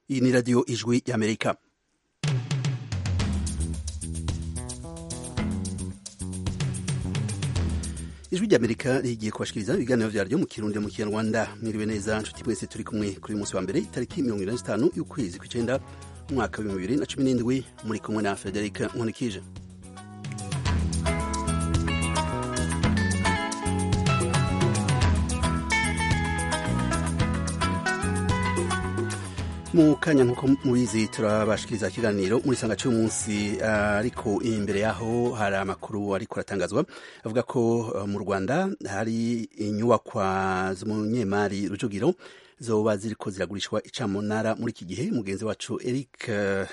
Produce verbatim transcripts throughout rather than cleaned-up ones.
Iyi ni radiyo ijwi y'Amerika. Ijwi ry'Amerika rigiye kubashikiriza ibiganiro vyaryo mu Kirundi mu Kinyarwanda. Mwiriwe neza nshuti mwese turi kumwe kuri uyu munsi wa mbere itariki mirongo ine na zitanu y'ukwezi kw'icenda umwaka w'ibihumbi bibiri na cumi n'indwi, muri kumwe na Frederic Nkunikije. Mu kanya nk'uko mubizi turabashikiriza ikiganiro muri sanga cy'uyu munsi, ariko imbere yaho hari amakuru ariko aratangazwa avuga ko uh, mu Rwanda hari inyubakwa z'umunyemari Rujugiro zoba ziriko ziragurishwa icamunara muri iki gihe. Mugenzi wacu Eric uh,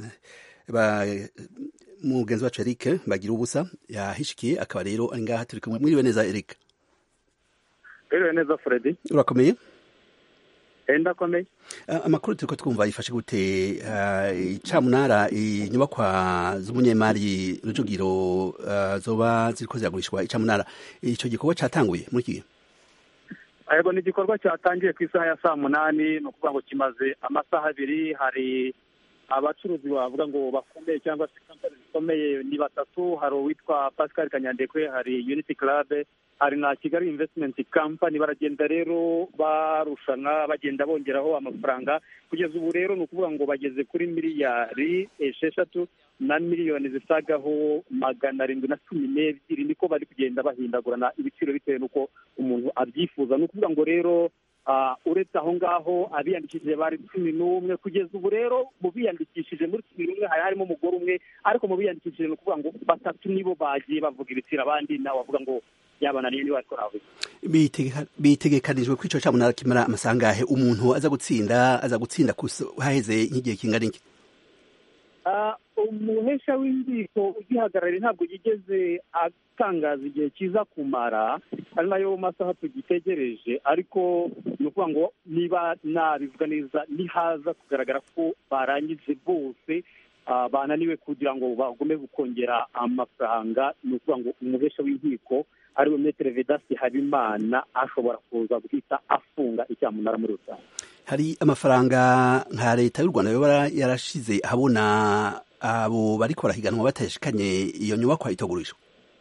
ba mugenzi wacu Eric bagira ubusa yahishikiye, akaba rero ari ngaha turi kumwe. Mwiriwe neza Eric. Mwiriwe neza Freddy. Urakomeye? Enda komeye. Uh, amakuru turiko twumva yifashe gute uh, icamunara inyubakwa z'umunyemari Rujugiro uh, zoba ziriko ziragurishwa icamunara, ico gikorwa catanguye muri iki gihe? Ayego ni igikorwa cyatangiye ku isaha ya saa munani, no kuvuga ngo kimaze amasaha abiri. Hari abacuruzi bavuga ngo bakomeye cyangwa se company zikomeye ni batatu. Hari uwitwa Pascal Kanyandekwe, hari Unity Club, hari na Kigali Investment Company. Baragenda rero barushana bagenda bongeraho amafaranga, kugeza ubu rero ni ukuvuga ngo bageze kuri miliyari esheshatu na miliyoni zisagaho magana arindwi na cumi n'ebyiri. Niko bari kugenda bahindagurana ibiciro bitewe n'uko umuntu abyifuza. Ni ukuvuga ngo rero Uh, uretse aho ngaho abiyandikishije bari cumi n'umwe kugeza ubu. Rero mu biyandikishije muri cumi n'umwe hari harimo umugore umwe, ariko mu biyandikishije ni ukuvuga ngo batatu nibo bagiye bavuga ibiciro, abandi nawe bavuga ngo yabananiye niba ariko nawe. Bitegekanijwe ko ico camunara kimara amasaha angahe? Umuntu aza gutsinda aza gutsinda haheze nk'igihe kingana iki? Uh, umuhesha w'inkiko ugihagarariye ntabwo yigeze atangaza igihe kiza kumara, ari nayo masaha tugitegereje. Ariko ni ukuvuga ngo niba nabivuga neza, nihaza kugaragara ko barangije bose uh, bananiwe kugira ngo bagume gukongera amafaranga, ni ukuvuga ngo umuhesha w'inkiko ariwe Maître Vedaste Habimana ashobora kuza guhita afunga icyamunara muri rusange. Hari amafaranga nka leta y'u Rwanda yoba yarashize habona abo bariko barahiganwa batashikanye iyo nyubakwa itogurishwa?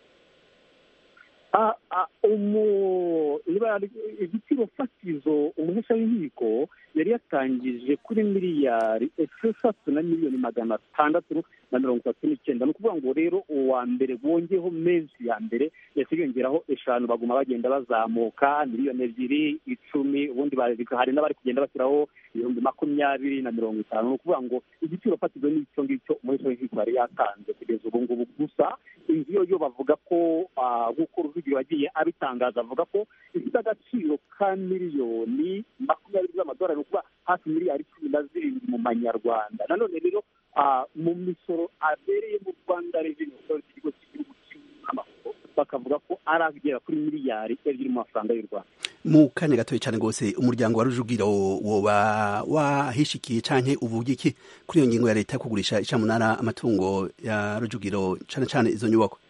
Ah, ah, umu niba igiciro fatizo umuhesha w'inkiko yari yatangije kuri miliyari esheshatu na miliyoni magana atandatu na mirongo itatu n'icyenda. Ni ukuvuga ngo rero uwa mbere bongeho menshi ya mbere yasiyongeraho eshanu, baguma bagenda bazamuka miliyoni ebyiri, icumi, ubundi hari n'abari kugenda bashyiraho ibihumbi makumyabiri na mirongo itanu. Ni ukuvuga ngo igiciro fatizo ni icyo ngicyo umuhesha w'inkiko yari yatanze kugeza ubu ngubu. Gusa inzu yo yo bavuga ko nk'uko Rujugiro wagiye abitangaza, avuga ko ifite agaciro ka miliyoni makumyabiri z'amadolari, ni ukuvuga hafi miliyari cumi na zirindwi mu manyarwanda. Nanone rero mu misoro abereye mu Rwanda Revenue Authority, ikigo cy'igihugu cy'amakuru, bakavuga ko ari agera kuri miliyari ebyiri mu mafaranga y'u Rwanda. Mu kanya gatoya cyane rwose, umuryango wa Rujugiro woba wahishikiye canke uvuga iki kuri iyo ngingo ya leta yo kugurisha icamunara amatungo ya Rujugiro, cane cane izo nyubako?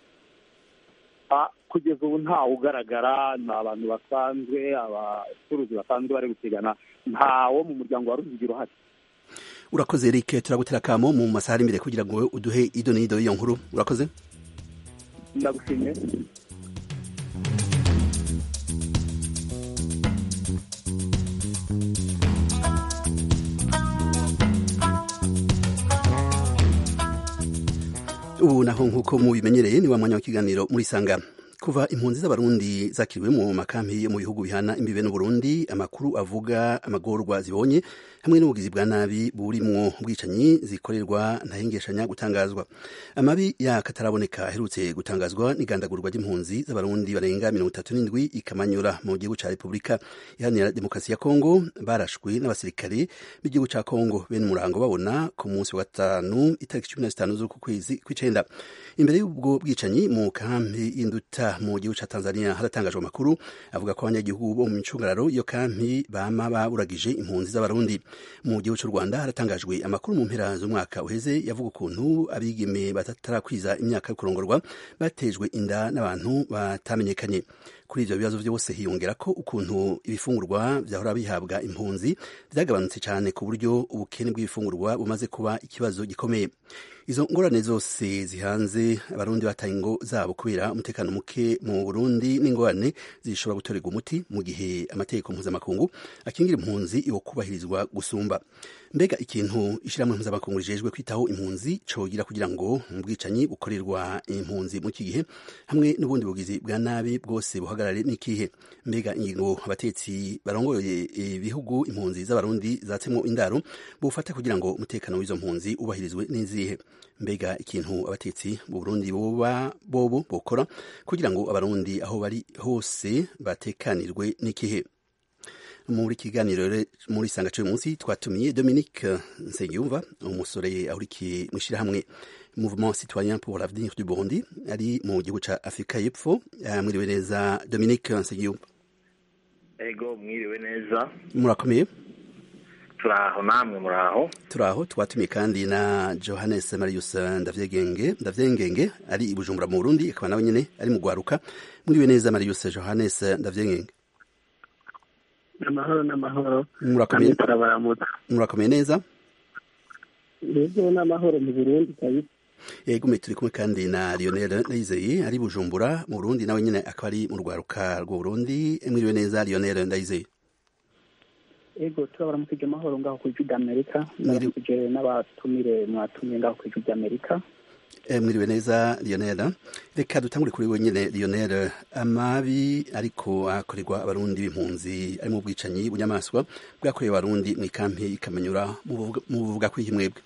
Kugeza ubu ntawe ugaragara, ni abantu basanzwe, abacuruzi basanzwe bari gusigana, ntawo mu muryango wa Rujugiro hari. Urakoze Eric, turagutera kamo mu masaha ari imbere kugira ngo uduhe ido n'ido y'iyo nkuru. Urakoze. Ndagushimiye. Ubu naho nk'uko mubimenyereye ni wa mwanya w'ikiganiro muri sanga. Kuva impunzi z'abarundi zakiriwe mu makampi yo mu bihugu bihana imbibe n'Uburundi, amakuru avuga amagorwa zibonye hamwe n'ubugizi bwa nabi burimwo ubwicanyi zikorerwa ntahengeshanya gutangazwa. Amabi ya kataraboneka aherutse gutangazwa n'igandagurwa ry'impunzi z'abarundi barenga mirongo itatu n'indwi ikamanyura mu gihugu ca Repubulika Iharanira Demokarasi ya Kongo, barashwe n'abasirikare b'igihugu ca Kongo bene umurango babona ku munsi wa gatanu itariki cumi na zitanu z'uku kwezi kw'icenda. Imbere y'ubwo bwicanyi mu kampi y'Induta mu gihugu ca Tanzania haratangajwe amakuru avuga ko abanyagihugu bo mu micungararo iyo kampi bama baburagije impunzi z'abarundi. Mu gihugu cy'u Rwanda haratangajwe amakuru mu mpera z'umwaka uheze yavuga ukuntu abigeme batarakwiza imyaka yo kurongorwa batejwe inda n'abantu batamenyekanye. kuri ivyo bibazo vyose hiyongera ko ukuntu ibifungurwa vyahora bihabwa impunzi vyagabanutse cyane ku buryo ubukene bw'ibifungurwa bumaze kuba ikibazo gikomeye. Izo ngorane zose zihanze abarundi bataye ingo zabo kubera umutekano muke mu Burundi n'ingorane zishobora gutorerwa umuti mu gihe amategeko mpuzamakungu akingira impunzi iwo kubahirizwa gusumba. Mbega ikintu ishirahamwe mpuzamakungu rijejwe kwitaho impunzi cogira kugira ngo ubwicanyi bukorerwa impunzi mu iki gihe hamwe n'ubundi bugizi bwa nabi bwose buhagarare n'ikihe? Mbega ingingo abatetsi barongoye ibihugu impunzi z'abarundi zatsemwo indaro bufata kugira ngo umutekano w'izo mpunzi ubahirizwe n'izihe? Mbega ikintu abatetsi mu Burundi boba bobo bokora kugira ngo abarundi aho bari hose batekanirwe n'ikihe? Muri kiganiro muri sanga cyo munsi twatumiye Dominique Nsengiyumva, umusore ahurikiye mwishirahamwe Mouvement Citoyen pour l'avenir du Burundi ari mu gihugu ca Afrika y'Epfo. Mwiriwe neza Dominique Nsengiyumva. Ego mwiriwe neza. Murakomeye? Turaho namwe muraho. Turaho. Twatumiye kandi na Johannes Marius Ndavyengenge Ndavyengenge ari i Bujumbura mu Burundi, akaba nawe nyene ari mu Gwaruka. Mwiriwe neza Marius Johannes Ndavyengenge. Amahoro n'amahoro. Murakomeye? Turabaramutsa. Murakomeye neza? Yego n'amahoro mu Burundi kayi. Yego me turi kumwe kandi na Lionel Ndayizeye ari Bujumbura mu Burundi, nawe nyene akaba ari mu Rwaruka rwo Burundi. Mwiriwe neza Lionel Ndayizeye. Ego turabaramukije amahoro ngaho ku ijwi ry'Amerika, naramukije n'abatumire mwatumiye ngaho ku ijwi ry'Amerika. Mwiriwe neza Lionel. Reka dutangure kuri wenyene Lionel, amabi ariko akorerwa abarundi b'impunzi ari mu bwicanyi bunyamaswa bwakorewe abarundi mu ikampi Kamanyura mu buvuga ko ihimwebwe.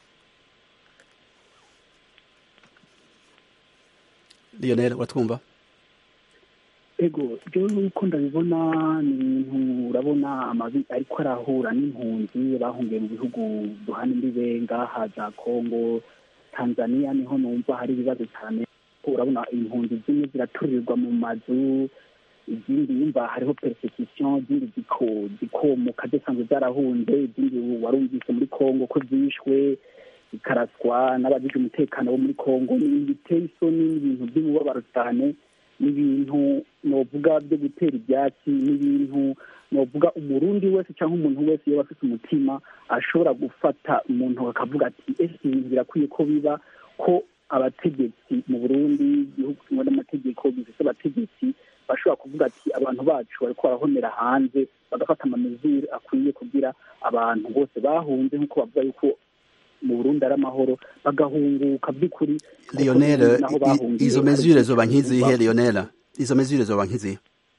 Lionel watwumva? Ego byo uko ndabibona ni ibintu urabona amabi ariko arahura n'impunzi bahungiye mu bihugu duhana imbibe ngaha za Kongo, Tanzania niho numva hari ibibazo cyane. Urabona impunzi zimwe ziraturirwa mu mazu, izindi yumva hariho persecution, izindi ziko zikomuka zisanzwe zarahunze, izindi warumvise muri Kongo ko zishwe zikaraswa n'abajije umutekano wo muri Kongo. Ni biteye isoni, n'ibintu by'umubabaro cyane, n'ibintu novuga byo gutera ibyatsi, n'ibintu novuga umurundi wese cyangwa umuntu wese iyo afite umutima ashobora gufata umuntu akavuga ati ese birakwiye ko biba ko abategetsi mu Burundi igihugu kimwe n'amategeko bifite abategetsi bashobora kuvuga ati abantu bacu bariko barahonera hanze bagafata amamezure akwiye kugira abantu bose bahunze nk'uko bavuga yuko mu Burundi ari amahoro bagahunguka by'ukuri. Lionel, izo mesure zoba nkizihe Lionel? Izo mesure zoba nkizihe?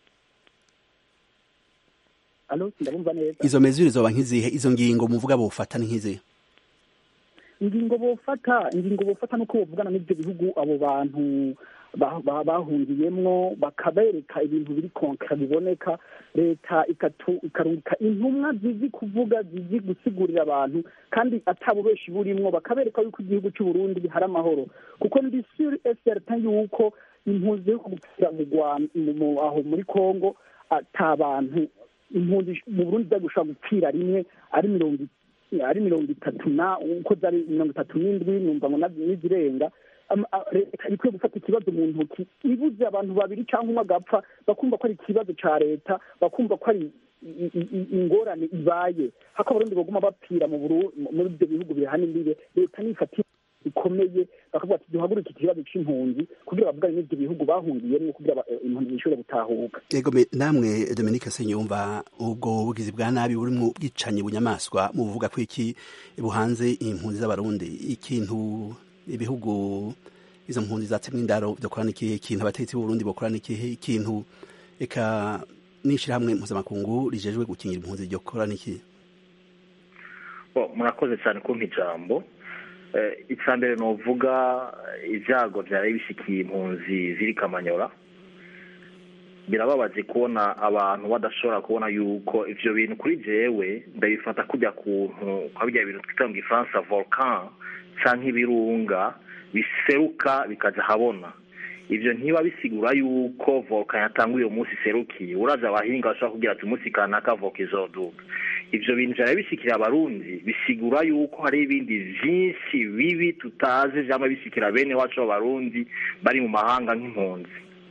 Alo, ndabumva neza. Izo mesure zoba nkizihe? Izo ngingo muvuga bofata nkizihe? Ingingo bofata, ingingo bofata nuko bovugana n'ibyo bihugu abo bantu bahungiyemwo bakabereka ibintu biri konkret biboneka. Leta ikatu ikarungika intumwa zizi kuvuga zizi gusigurira abantu kandi atabo beshi burimwo bakabereka yuko igihugu cy'u Burundi hari amahoro, kuko ndi sur certain yuko impunzi yo gukira mu Rwanda aho muri Kongo atabantu impunzi mu Burundi zagushaka gupfira rimwe ari mirongo ari mirongo itatu na uko zari mirongo itatu n'indwi numva ngo n'izirenga. Leta ikwiye gufata ikibazo mu ntoki, ibuze abantu babiri cyangwa umwe agapfa bakumva ko ari ikibazo cya leta, bakumva ko ari ingorane ibaye hako abarundi baguma bapfira mu muri ibyo bihugu bihana imbibe. Leta nifata ikomeye bakavuga ati duhaguruke ikibazo c'impunzi kugira bavugane n'ibyo bihugu bahungiyemo kugira impunzi zishobore gutahuka. Ego namwe Dominique Nsengiyumva, ubwo bugizi bwa nabi buri mu bwicanyi bunyamaswa mu buvuga ko iki buhanze impunzi z'abarundi, ikintu ibihugu izo mpunzi zatsemwe indaro byokorana ikihe? Ikintu abategetsi b'u Burundi bokorana ikihe? Ikintu eka n'ishirahamwe mpuzamakungu rijejwe gukingira impunzi ryokorana ikihe? Bo murakoze cyane kumpa ijambo. Icya mbere novuga ibyago byari bishikiye impunzi ziri Kamanyora. Birababaje kubona abantu badashobora kubona yuko ivyo bintu kuri jewe ndabifata kujya kuntu kwa bijya ibintu twita mu Gifaransa volcan canke ibirunga biseruka bikaja habona. Ivyo ntiba bisigura yuko volcan yatanguye uyu munsi serukiye. Uraza abahinga bashobora kugira ati umunsi kanaka volcan izoduka. Ivyo bintu byari bishikira abarundi bisigura yuko hari ibindi vyinshi bibi tutazi vyama bishikira bene wacu abarundi bari mu mahanga nk'impunzi.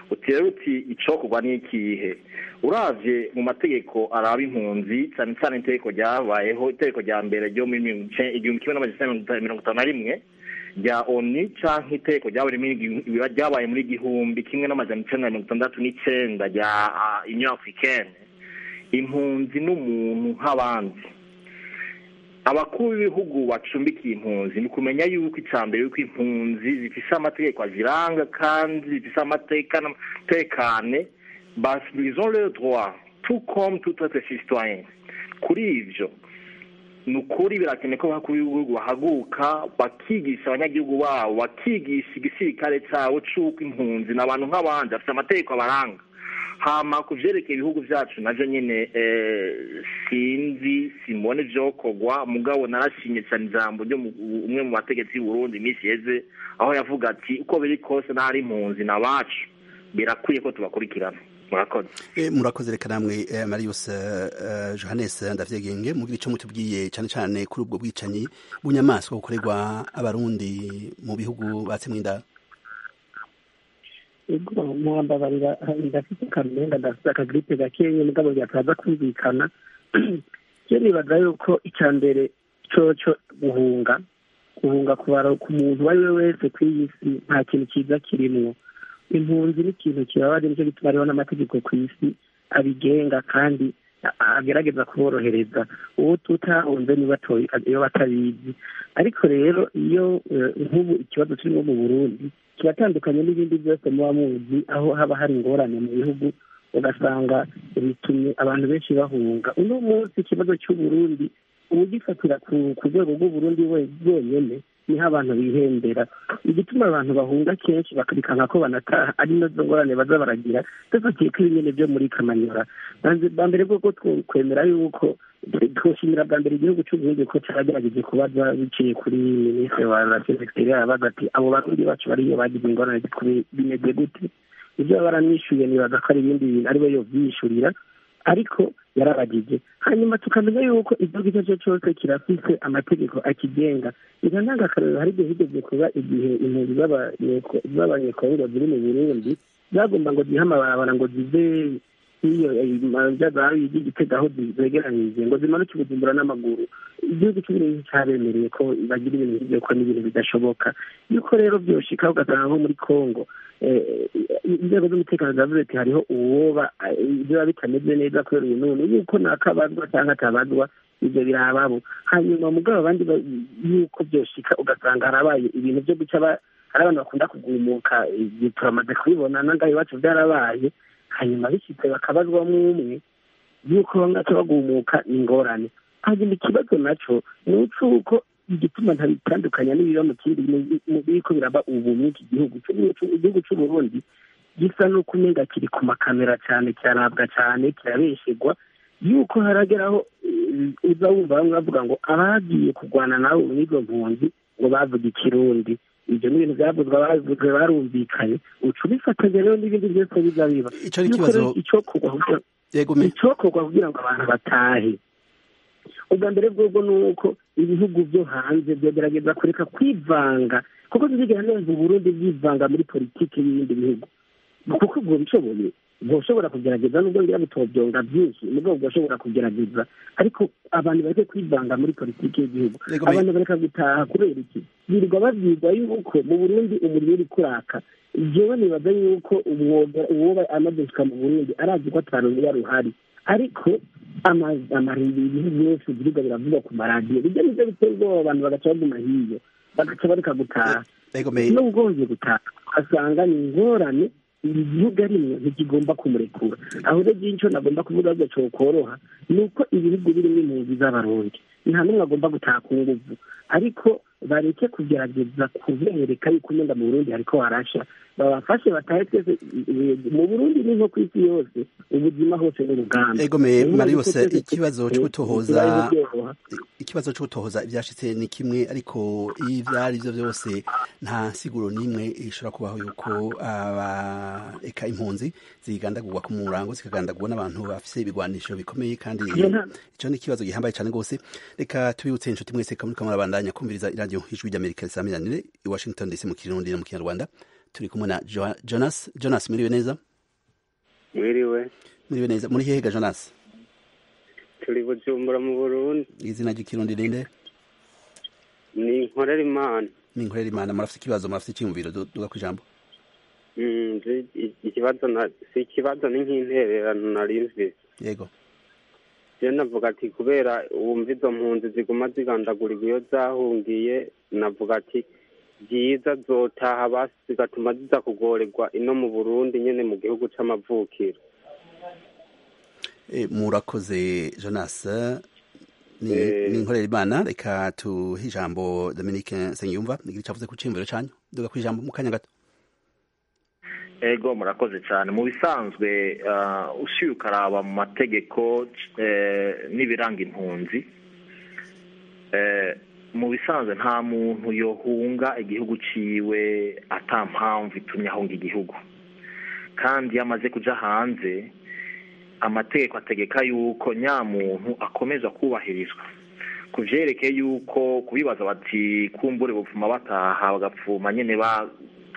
uti rero uti icokorwa ni ikihe uravye mu mategeko araba impunzi cyane cyane itegeko ryabayeho itegeko rya mbere ryo mu igihumbi kimwe n'amajana mirongo itanu na rimwe rya oni canke itegeko ryabaye muri igihumbi kimwe n'amajana icenda na mirongo itandatu n'icenda rya union africaine. Impunzi n'umuntu nk'abandi. Abakuru b'ibihugu bacumbikiye impunzi ni kumenya yuko icambere yuko impunzi zifise amategeko aziranga kandi zifise amateka n'amatekane, ils ont le droit tout comme tout autre citoyen. Kuri ivyo nukuri birakene ko bakuru b'ibihugu bahaguka bakigisha abanyagihugu babo, bakigisha igisirikare cabo c'uko impunzi n'abantu nk'abandi bafise amategeko abaranga. Hama kuvyerekeye ibihugu vyacu navyo nyene eh, sinzi simone vyokorwa mugabo narashimye cyane ijambo ryo umwe mu bategetsi b'u Burundi imisi yeze aho yavuga ati uko biri kose ntari impunzi n'abacu birakwiye ko tubakurikirana. Murakoze. E, murakoze reka namwe eh, Marius uh, Johannes ndavyegenge mugira ico mutubwiye cyane cyane kuri ubwo bwicanyi bunyamaswa bukorerwa abarundi mu bihugu batsemwinda. Ego mwambabarira ndafite kamenga ndafite akagripe gakenye mugabo byakaza kumvikana. Je nibaza yuko icambere coco guhunga guhunga kubara ku muntu wari we wese kw'isi nta kintu kiza kirimwo. Impunzi ni ikintu kibabaje nicyo gituma hariho n'amategeko kw'isi abigenga kandi agerageza kuborohereza uwo tutahunze iyo batabizi. Ariko rero iyo nk'ubu ikibazo kirimo mu Burundi kiratandukanye n'ibindi byose muba muzi aho haba hari ingorane mu bihugu ugasanga bitumye abantu benshi bahunga. Uno munsi ikibazo cy'u Burundi ugifatira ku rwego rw'u Burundi bwonyene niho abantu bihembera. Igituma abantu bahunga kenshi bakabikanga ko banataha ari nazo ngorane baza baragira dufatiye ko ibintu byo muri Kamanyora. Bwa mbere bwo twemera yuko twoshimira bwa mbere igihugu cy'u Burundi ko cyaragerageje kubaza biciye kuri minisitiri wa Relations Extérieures abaza ati abo barundi bacu bariyo bagize ingorane bimeze gute. Ibyo baramwishuye nibaza ko ari ibindi bintu ari we yovyishurira ariko yarabagije. Hanyuma tukamenya yuko igihugu icyo cyose kirafise amategeko akigenga. Ivyo ntangakarorero hari igihe higeze kuba igihe impunzi z'abanyekongo ziri mu Burundi zagomba ngo zihe amabarabara ngo zive iyo manjagari y'igitega aho zegeranyije ngo zimanuke Bujumbura n'amaguru. Igihugu cy'Uburundi cyabemereye ko bagira ibintu byo ko n'ibintu bidashoboka. Yuko rero byoshika ugasanga nko muri Kongo inzego z'umutekano zavuze ati hariho uwoba ibyo bitameze neza kubera uyu none yuko nakabazwa cyangwa atabazwa ibyo birababo. Hanyuma mugabo abandi yuko byoshika ugasanga harabaye ibintu byo guca hari abantu bakunda kugumuka turamaze kubibona nangaye iwacu byarabaye. Hanyuma bishitse bakabazwamo umwe yuko bamwe bagumuka ingorane. Hanyuma ikibazo naco ni uko igituma ntabitandukanya n'ibiba mu kindi biriko biraba ubu mw'iki gihugu igihugu cy'u Burundi gisa no kumenga kiri ku makamera cyane cyarabwa cyane kirabeshegwa yuko harageraho uza wumva bamwe bavuga ngo abagiye kurwana nawe n'izo mpunzi ngo bavuga ikirundi. Ibyo ni ibintu byavuzwe bavuzwe barumvikanye uca ubifatanya rero n'ibindi byose biza biba. Ico ari ikibazo icokorwa kugira ngo abantu batahe. Ubwa mbere bwobwo ni uko ibihugu byo hanze byagerageza kureka kwivanga kuko ntibigera neza Burundi bwivanga muri politiki y'ibindi bihugu kuko ubwo bishoboye bwoshobora kugerageza nubwo ngira bitobyonga byinshi nubwo bwoshobora kugerageza ariko abantu bareke kwivanga muri politiki y'igihugu. Abantu bareka gutaha kubera iki birirwa bavyigwa yuko mu Burundi umuriro uri kuraka. Jewe nibaza yuko umwoga uwoba amaze gushika mu Burundi arazi ko atarundi ruhari ariko amarimbi ibihugu byose biriga biravuga ku maradiyo bijya nivyo bitera ubwoba abantu bagaca baguma hiyo bagaca bareka gutaha. Nubwo wongeye gutaha asanga ni ingorane iri gihugu arimwe ntikigomba kumurekura. Aho rero icyo nagomba kuvuga ngo cokoroha ni uko ibihugu birimo impunzi z'abarundi nta n'umwe agomba gutaha ku nguvu ariko bareke kugerageza kubereka yuko umenga mu Burundi hariko harasha babafashe batahe twese mu Burundi ni nko kw'isi yose ubuzima hose n'urugamba. Egome Marius ikibazo cyo gutohoza ikibazo cyo gutohoza ibyashitse ni kimwe ariko ivyari byo byose nta siguro nimwe ishobora kubaho yuko aba eka impunzi zigandagurwa ku murango zikagandagurwa n'abantu bafise ibigwanisho bikomeye kandi ico ni ikibazo gihambaye cyane gose. Reka tubibutse inshuti mwese kamuri kamwe abandanya kumviriza radio Ijwi ry'Amerika risamiranire i Washington D C mu Kirundi no mu Kinyarwanda. turi kumwe na Jonas. Jonas, muriwe neza? Mwiriwe. Muriwe neza. Muri hehe ga Jonas? Turi Bujumbura mu Burundi. Izina ry'ikirundi rinde? Ni Nkorera Imana. Ni Nkorera Imana. Murafite ikibazo, murafite icyumviro duga kwijambo. Mm, ikibazo na si ikibazo ni nk'intererano narinzi. Yego. Je navuga ati kubera wumva izo mpunzi ziguma zigandagurirwa iyo zahungiye, navuga ati byiza zotaha basi zigatuma ziza kugorerwa ino mu Burundi nyene mu gihugu c'amavukiro. E, murakoze Jonas. Ni, e... ni Nkorera Imana. Reka tuhe ijambo Dominique Nsengiyumva nigira icavuze ku cimviro canyu duga kwijambo mu kanya gato. Ego murakoze cyane. Mu bisanzwe uh, usiye ukaraba mu mategeko eh, n'ibiranga impunzi eh, mu bisanzwe nta muntu yohunga igihugu ciwe ata mpamvu itumye ahunga igihugu, kandi yamaze kuja hanze amategeko ategeka yuko nyamuntu akomeza kubahirizwa. Kuvyerekeye yuko kubibaza bati kumbure bupfuma bataha bagapfuma nyene ba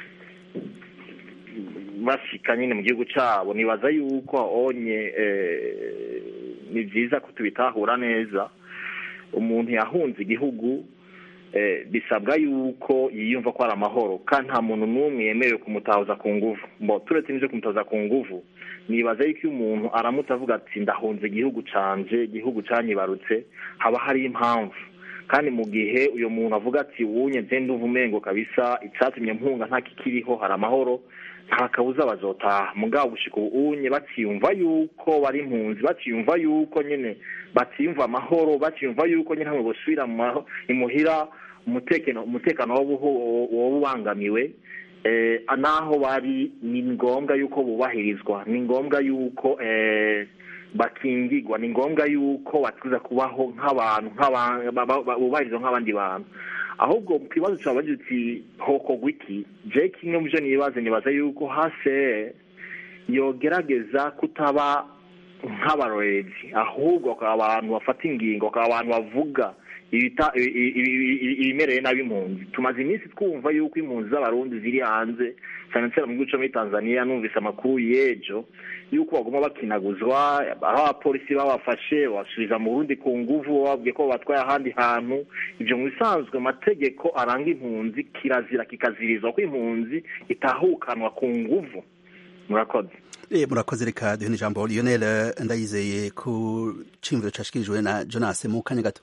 bashika nyine mu gihugu cyabo, nibaza yuko onye eh, ni byiza ko tubitahura neza. Umuntu yahunze igihugu eh, bisabwa yuko yiyumva ko ari amahoro, kandi nta muntu n'umwe yemerewe kumutahuza ku nguvu. Mbo turetse n'ivyo kumutahuza ku nguvu, nibaza yuko umuntu aramuta avuga ati ndahunze igihugu canje, igihugu canyibarutse, haba hari impamvu. Kandi mu gihe uyo muntu avuga ati wunye nze ndumva umengo kabisa icatumye mpunga nta kikiriho, hari amahoro, nta kabuza bazotaha. Mugabo gushika unye batiyumva yuko bari impunzi, batiyumva yuko nyene batiyumva amahoro, batiyumva yuko nyene hamwe bosubira mu imuhira umutekano umutekano wo bubangamiwe eh anaho bari, ni ngombwa yuko bubahirizwa, ni ngombwa yuko eh bakingirwa, ni ngombwa yuko batuza kubaho nk'abantu nk'abantu nk'abandi bantu. Ahubwo mu kibazo cyabaje uti hoko gwiki je kimwe mu byo nibaze nibaza yuko hase yogerageza kutaba nk'abarorezi, ahubwo ko abantu bafata ingingo, ko abantu bavuga ibita ibimereye nabi impunzi. Tumaze iminsi twumva yuko impunzi z'abarundi ziri hanze cyane cyane mu gihugu cyo muri Tanzania, numvise amakuru yejo yuko bagoma bakinaguzwa, aho abapolisi babafashe basubiza mu Burundi ku nguvu, babwiye ko batwaye ahandi hantu. Ibyo mu bisanzwe amategeko aranga impunzi kirazira kikazirizwa ko impunzi itahukanwa ku nguvu. Murakoze. Eh, murakoze. Reka duhe ijambo Lionel Ndayizeye ku cimviro cashikirijwe na Jonas mu kanya gato.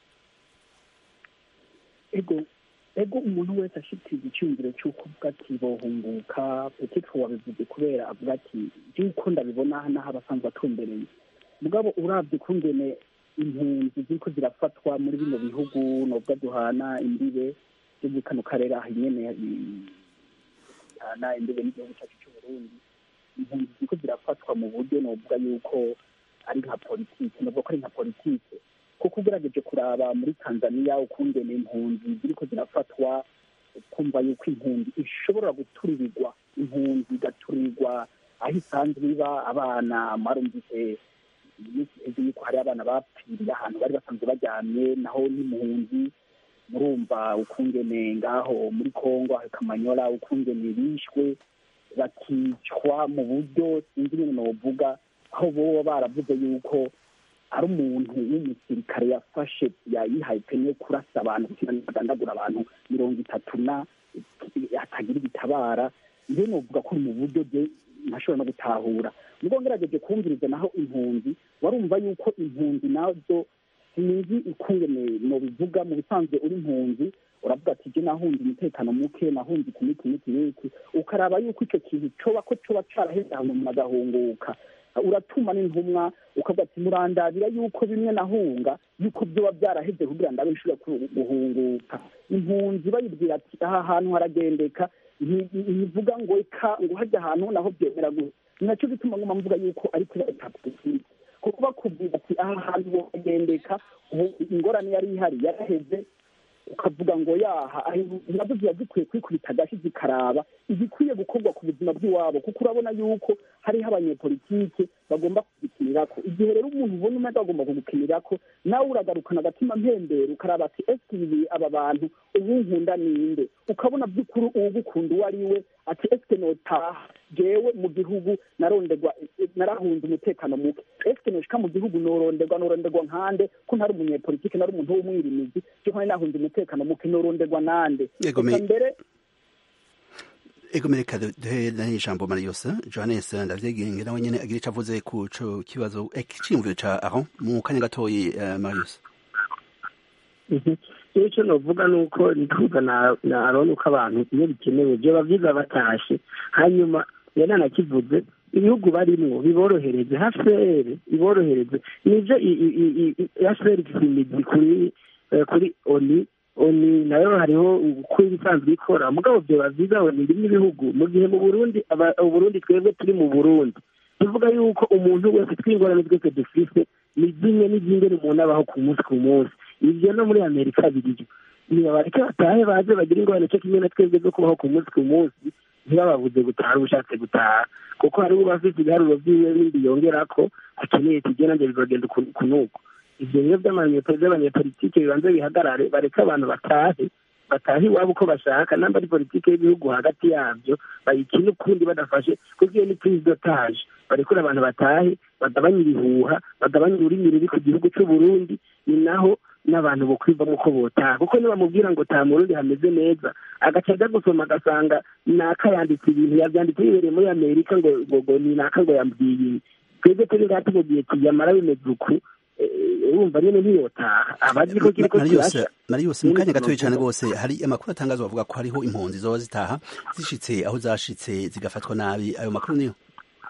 Ego ego umuntu wese ashikiriza icyumviro cy'uko avuga ati bohunguka, petitro wabivuze kubera avuga ati by'uko ndabibona n'aho abasanzwe atumbereye. Mugabo uravye kungene impunzi ziko zirafatwa muri bino bihugu nobwa duhana imbibe byo muri kano karere aho nyene ana imbibe n'igihugu cyacu cy'u Burundi, impunzi ziko zirafatwa mu buryo novuga yuko ari nka politike, nobwo ko ari nka politike. Kuko ugerageje kuraba muri Tanzania ukungene impunzi ziriko zirafatwa, kumva yuko impunzi ishobora guturirirwa, impunzi igaturirwa aho isanzwe iba. Abana marumvise yuko hari abana bapfiriye ahantu bari basanzwe bajyamye, naho n'impunzi murumva ukungene ngaho muri Kongo aho Kamanyola ukungene bishwe bakicwa mu buryo sinzi nyine novuga, aho bo baravuze yuko ari umuntu w'umusirikare yafashe yayihaye penye kurasa abantu bagandagura abantu mirongo itatu na atagira ibitabara. Njye novuga ko mu buryo bye ntashobora no gutahura. Nubwo ngerageje kumviriza naho impunzi, warumva yuko impunzi nazo sinzi ukungene no bivuga. Mu bisanzwe uri impunzi uravuga ati je nahunze umutekano muke, nahunze kumiti miti wiki, ukaraba yuko icyo kintu coba ko coba caraheze ahantu mu magahunguka, uratuma n'intumwa ukavuga ati murandabira yuko bimwe nahunga yuko byoba byaraheze kugira ndabe nshobora guhunguka. Impunzi bayibwira ati aha hantu haragendeka, ntivuga ngo eka ngo hajya ahantu naho byemera gusa. Nacyo bituma ngoma mvuga yuko ari kibazo cy'apolitiki, kuko bakubwira ati aha hantu hagendeka, ingorane yari ihari yaraheze, ukavuga ngo yaha nazo ziba zikwiye kwikubita agashi zikaraba igikwiye gukorwa ku buzima bw'iwabo, kuko urabona yuko hariho abanyepolitike bagomba kugukinirako igihe rero umuntu ubona umaze agomba kugukinirako nawe uragarukana agatima mpembero ukaraba ati ese ibi aba bantu ubu nkunda ninde ukabona by'ukuri uwugukunda uwo ari we ati ese notaha jewe mu gihugu narondegwa narahunze umutekano muke ese noshika mu gihugu norondegwa norondegwa nkande ko ntari umunyepolitike nari umuntu w'umwirimizi cyo nkane nahunze umutekano muke norondegwa nande mbere ego mereka duhe n'ijambo Marius Johannes ndavyegenge nawe nyene agira ico avuze ku co kibazo ekiciyumviro ca aho mu kanya gatoyi uh, Marius icyo novuga nuko ntuga na arone uko abantu iyo bikenewe byo bavyiga batashe hanyuma yana nakivuze ibihugu barimwo biborohereze hafere iborohereze nivyo hafere kimidi kuri kuri oni oni nayo hariho kuri bisanzwe ikora mugabo byo bavyiga oni rimwe ibihugu mu gihe mu Burundi Burundi twebwe turi mu Burundi tuvuga yuko umuntu wese twingorane twese dufise ni zimwe n'izindi umuntu abaho ku munsi ku munsi ivyo no muri Amerika biriyo niba bareke batahe baze bagira ingorane cyo kimwe na twebwe zo kubaho ku munsi ku munsi ntibababuze gutaha ubushatse gutaha kuko hari ubafite ibiharuro vyiwe bindi yongerako akeneye tugena nje bizogenda kunuko ivyo rero by'abanyepolitike bibanze bihagarare bareke abantu batahe batahe iwabo uko bashaka namba ari politike y'ibihugu hagati yabyo bayikina ukundi badafashe kuko iyo ni pilotage barekura abantu batahe bagabanya ibihuha bagabanya ururimi ruri ku gihugu cy'u Burundi ni naho n'abantu bo kwivamo uko botaha kuko niba mubwira ngo ta Burundi hameze neza agaca ajya gusoma agasanga naka yanditse ibintu yabyanditse yibereye muri Amerika ngo ngo ni naka ngo yambwiye twebwe turi ngati mu gihe kiyamara bimeze uku urumva nyene ntiyotaha abazi ko kiriko kirasha Marius mu kanya gatoyi cyane rwose hari amakuru atangazwa bavuga ko hariho impunzi zoba zitaha zishitse aho zashitse zigafatwa nabi ayo makuru niyo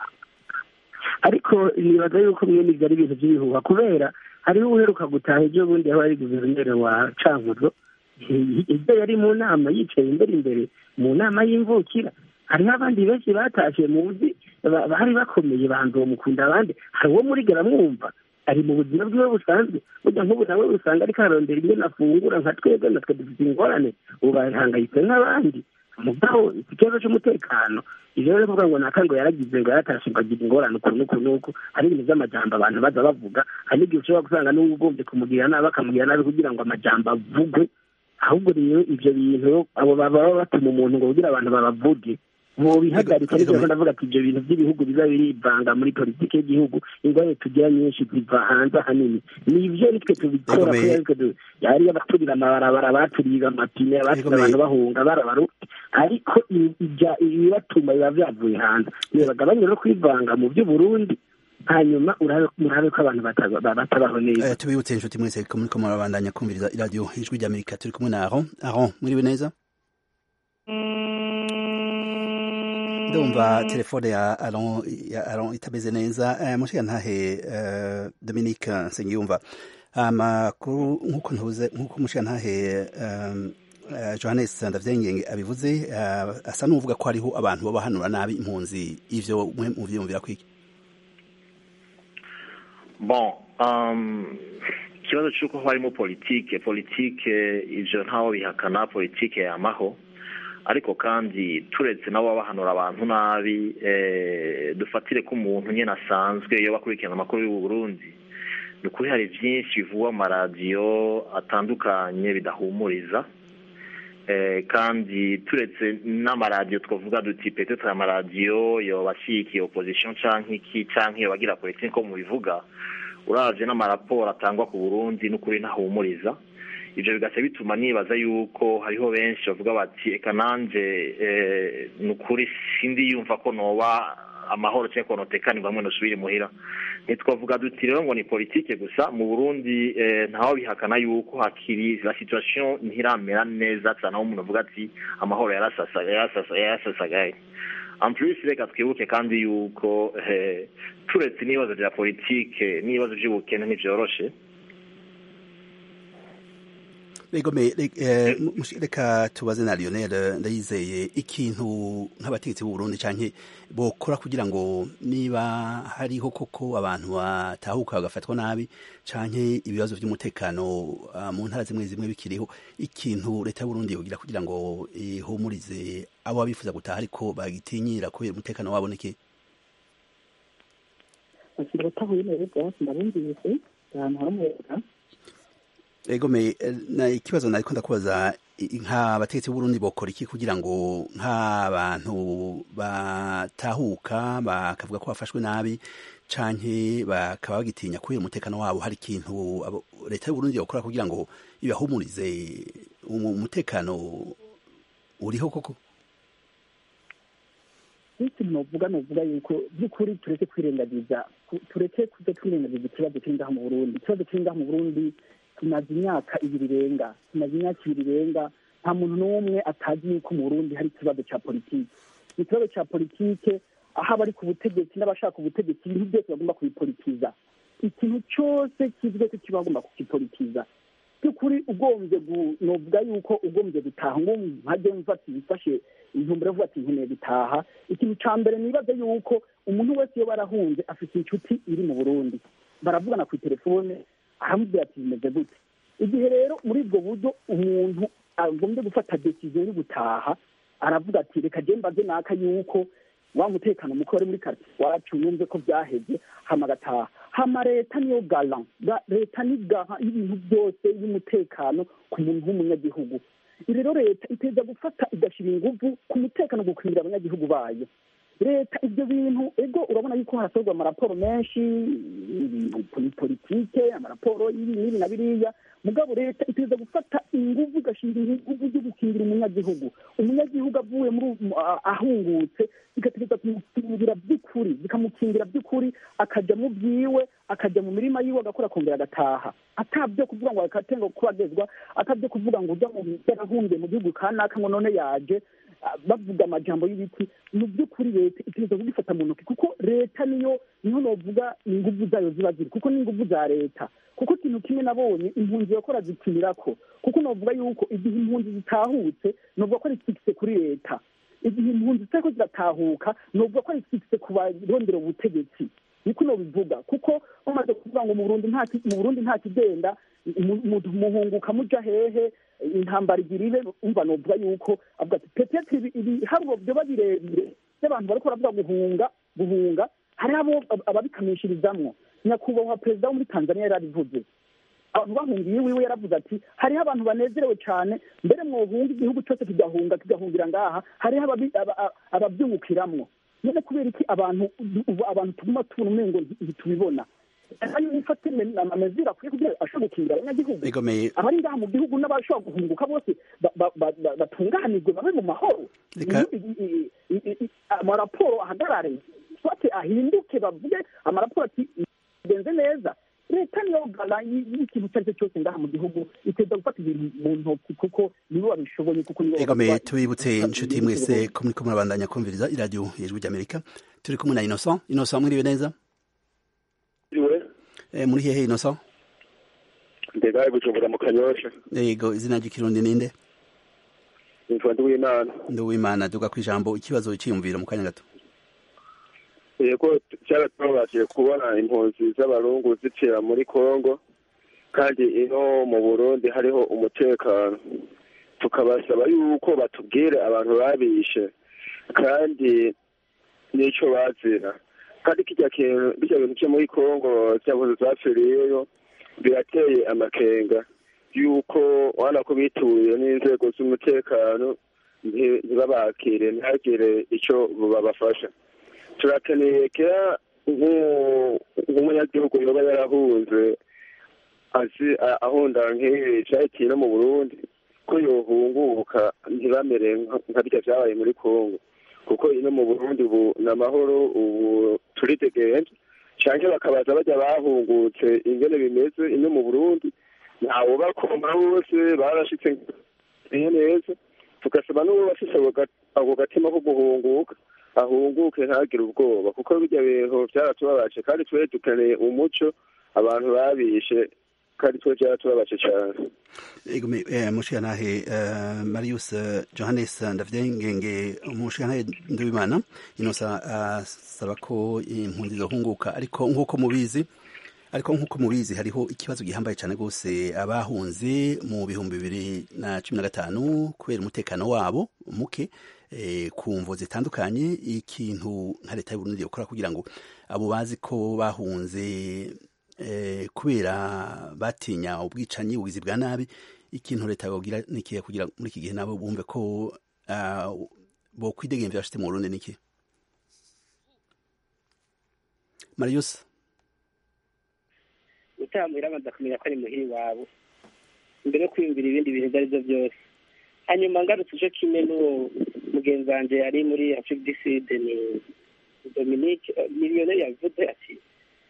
ariko nibaza yuko mwene ibyo ari ibintu by'ibihuha kubera hariho uheruka gutaha ibyo bundi aho ari guverineri wa Cankuzo ibyo yari mu nama yicaye imbere imbere mu nama y'imvukira hariho abandi benshi batashe muzi bari bakomeye banze uwo mukunda abandi hari uwo muri garamwumva ari mu buzima bwiwe busanzwe burya nk'ubu nawe usanga ariko ararondera ibyo nafungura nka twebwe natwe dufite ingorane ubu barahangayitse nk'abandi mugabo ikibazo cy'umutekano ivyo rero kuvuga ngo nakango yaragize ngo yaratashe ngo agira ingorane ukuntu ukuntu uku hari ibintu by'amajambo abantu baza bavuga hari n'igihe ushobora gusanga n'uwo ugombye kumugirira nabi akamugirira nabi kugira ngo amajambo avugwe ahubwo rero ivyo bintu abo baba batuma umuntu ngo kugira abantu babavuge bo bihagarika ariko ndavuga ati ibyo bintu by'ibihugu biza birivanga muri politike y'igihugu ingorane tugira nyinshi ziva hanze hanini nivyo nitwe tubikora ko yari abaturira amabarabara baturiga amapine abatuma abantu bahunga barabaru ariko ibibatuma biba byavuye hanze bagabanye no kwivanga mu by'Uburundi hanyuma urabe ko abantu batabaho neza tubibutse inshuti mwese ko muri ko murabandanya kumviriza radio ijwi ry'Amerika turi kumwe na Aron Aron muri neza ndumva telefone ya Aron ya Aron itameze neza eh, mushiga ntahe uh, Dominique Nsengiyumva amakuru um, nkuko ntuze nkuko mushiga ntahe um, uh, Johannes Ndavyengenge abivuze uh, asa n'uvuga ko hariho abantu babahanura nabi impunzi ivyo mwe muvyumvira kwiki bon um kibazo cyuko harimo politike politike ivyo ntawo bihakana politike yamaho ariko kandi turetse nabo bahanura abantu nabi eh dufatire ko umuntu nyene asanzwe iyo bakurikirana amakuru y'u Burundi nukuri hari byinshi bivugwa mu radio atandukanye bidahumuriza eh kandi turetse n'amaradio twavuga duti peut-être amaradio yo bashiki opposition canke iki canke yo bagira politique ko mu bivuga uravye n'amaraporo atangwa ku Burundi nukuri ntahumuriza ivyo bigaca bituma nibaza yuko hariho benshi bavuga bati eka nanje eh, nukuri sindi yumva ko noba amahoro cyangwa konotekani bamwe no subire muhira nitwavuga duti rero ngo ni politique gusa mu Burundi eh, ntaho bihakana yuko hakiri la situation ntiramera neza cyane aho umuntu avuga ati amahoro yarasasa yarasasa yarasasagaye en plus reka twibuke kandi yuko eh, turetse nibazo bya politique nibazo by'ubukene ntivyoroshe Ego me reka tubaze na Lionel ndayizeye ikintu nk'abategetsi b'u Burundi canke bokora kugira ngo niba hariho koko abantu batahuka bagafatwa nabi canke ibibazo by'umutekano uh, mu ntara zimwe zimwe bikiriho ikintu leta y'u Burundi yogira kugira ngo ihumurize abo bifuza gutaha ariko bagitinyira kubera umutekano waboneke bakiri batahuye neza ndabumvise ahantu hari umuyaga. Ego me na ikibazo nariko ndakubaza nk'abategetsi b'Uburundi bokora iki kugira ngo nk'abantu batahuka bakavuga ko bafashwe nabi canke bakaba bagitinya kubera umutekano wabo, hari ikintu leta y'Uburundi yokora kugira ngo ibahumurize umutekano uriho koko? Isi novuga novuga yuko by'ukuri tureke kwirengagiza tureke kuza twirengagiza ikibazo kiri ngaha mu Burundi. Ikibazo kiri ngaha mu Burundi tumaze imyaka ibiri irenga tumaze imyaka ibiri irenga nta muntu n'umwe atazi yuko mu Burundi hari ikibazo cya politiki. Ikibazo cya politike aho abari ku butegetsi n'abashaka ubutegetsi ibintu byose bagomba kubipolitiza. Ikintu cyose kizwe ko kiba bagomba kukipolitiza. By'ukuri ugombye novuga yuko ugombye gutaha ngo mpajye mfata ibifashe intumbero vuba ati nkeneye gutaha. Ikintu cya mbere nibaza yuko umuntu wese iyo barahunze afite inshuti iri mu Burundi, baravugana ku telefone ahamubwira ati bimeze gute. Igihe rero muri ubwo buryo umuntu agombye gufata decision yo gutaha, aravuga ati reka je mbaze naka yuko wa mutekano muko wari muri quartier wacu yumve ko byaheze hama gataha. Hama leta niyo galant, leta ni gaha ibintu byose y'umutekano ku muntu w'umunyagihugu. Rero leta iteza gufata igashira inguvu ku mutekano gukwira abanyagihugu bayo. Leta ibyo bintu ego urabona yuko harasorwa amaraporo menshi politike, amaraporo y'ibi na biriya, mugabo leta iteza gufata inguvu gashinga inguvu yo gukingira umunyagihugu. Umunyagihugu avuye muri ahungutse igategeza kumukingira by'ukuri, bikamukingira by'ukuri, akaja mu byiwe, akaja mu mirima yiwe, agakora kongera agataha. Atabyo kuvuga ngo akatengo kubagezwa, atabyo kuvuga ngo ujya mu yarahungiye mu gihugu kanaka ngo none yaje bavuga amajambo y'ibiti. Mu by'ukuri leta iteza kugifata mu ntoki, kuko leta niyo niho novuga inguvu zayo ziba ziri, kuko ni inguvu za leta. Kuko ikintu kimwe nabonye impunzi yakora zikinirako, kuko novuga yuko igihe impunzi zitahutse novuga ko ari fikise kuri leta, igihe impunzi zitariko ziratahuka novuga ko ari fikise ku barondera ubutegetsi. Niko nobivuga, kuko bamaze kuvuga ngo mu Burundi nta mu Burundi nta kigenda, muhunguka muja hehe, intambara igira ibe. Umva novuga yuko avuga ati peut-être ibiharuro byo babirebire by'abantu bariko baravuga guhunga guhunga hari abo ababikamishirizamwo. Nyakubahwa perezida wo muri Tanzania yarabivuze, abantu bahungiye wiwe yaravuze ati hariho abantu banezerewe cyane, mbere mwohunga igihugu cyose kigahunga kigahungira ngaha, hariho ababyungukiramwo. None kubera iki abantu abantu tuguma tubona umengo ntitubibona? Ayo nifate amazira kuri kugira ashobora gukingira abanyagihugu abari ngaha mu gihugu n'abashobora guhunguka bose batunganirwe babe mu mahoro. Amaraporo ahagarare sote ahinduke, bavuge amaraporo ati benze neza. Leta niyo gala y'ikintu cyose cyose ngaha mu gihugu iteza gufata ibintu mu ntoki, kuko nibo babishoboye, kuko nibo egome. Tubibutse inshuti mwese ko muriko murabandanya kumviriza iradiyo y'ijwi ry'Amerika. Turi kumwe na Innocent. Innocent, mwiriwe neza? Eh, muri hehe Innocent? Ndega Bujumbura mu Kanyosha. Yego, izina ry'ikirundi ninde? Nitwa Nduwimana. Nduwimana, duga kwijambo ikibazo cyiyumviro mu kanya gato. Yego, cyaratubabaje kubona impunzi z'abarungu zicira muri Kongo, kandi ino mu Burundi hariho umutekano. Tukabasaba yuko batubwire abantu babishe kandi nico bazira. Kandi kijya kintu bijya bintu cyo muri Kongo cyangwa zafiriyeyo birateye amakenga yuko wana ko bituye n'inzego z'umutekano ntibabakire ntagire icyo babafasha. Turakeneye kera nk'umunyagihugu yoba yarahunze azi ahunda nk'ibi cyakiye no mu Burundi ko yohunguka ntibamere nka bijya byabaye muri Kongo, kuko ino mu Burundi ubu n'amahoro, ubu turitegeye canke bakabaza bajya bahungutse ingene bimeze ino mu Burundi, ntawo bakoma bose barashitse neza. Tugasaba n'uwo bafise ako gatima ko guhunguka ahunguke ntagire ubwoba, kuko bijya bintu byaratubabaje, kandi twe dukeneye umuco abantu babishe, kandi twe byaratubabaje cyane. Ego eh, mushikanahe uh, Marius uh, Johannes Ndavyengenge, umushikanahe Nduwimana Innocent asaba uh, ko impunzi zohunguka, ariko nk'uko mubizi ariko nk'uko mubizi hariho ikibazo gihambaye cyane rwose abahunze mu bihumbi bibiri na cumi na gatanu kubera umutekano wabo muke ku mvo zitandukanye. ikintu nka leta y'Uburundi gukora kugira ngo abo bazi ko bahunze kubera batinya ubwicanyi ubugizi bwa nabi, ikintu leta yogira nikiye kugira muri iki gihe nabo bumve ko bo kwidegemvya bashite mu Burundi niki? Marius utamwira abanza kumenya ko ari muhiri wabo mbere yo kwiyumvira ibindi bintu ibyo ari byo byose. Hanyuma ngarutse uje kimwe n'uwo mugenzi wanje ari muri Afrique du Sud ni Dominique Millionnaire yavuze ati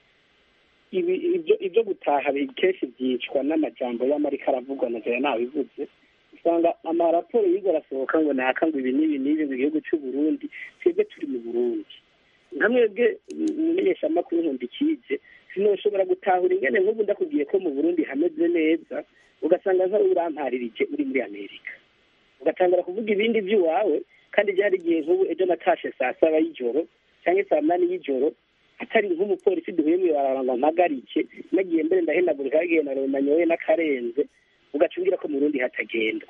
ibyo gutaha kenshi byicwa n'amajambo y'amarika aravugwa na jaya nabivuze. Usanga amaraporo yigo arasohoka ngo naka ngo ibi n'ibi n'ibi mu gihugu cy'u Burundi, twebwe turi mu Burundi nkamwebwe mumenyesha amakuru nkundikije sinoshobora gutahura ingene nk'ubu ndakubwiye ko mu Burundi hameze neza ugasanga nka urampaririye uri muri Amerika ugatangara kuvuga ibindi by'iwawe kandi byari igihe nk'ubu ejo natashe saa saba y'ijoro cyangwa saa munani y'ijoro atari nk'umupolisi duhuye mu bararanga mpagarike nagiye mbere ndahenagurika yagiye na Romanyoye n'akarenze ugacungira ko mu Burundi hatagendwa.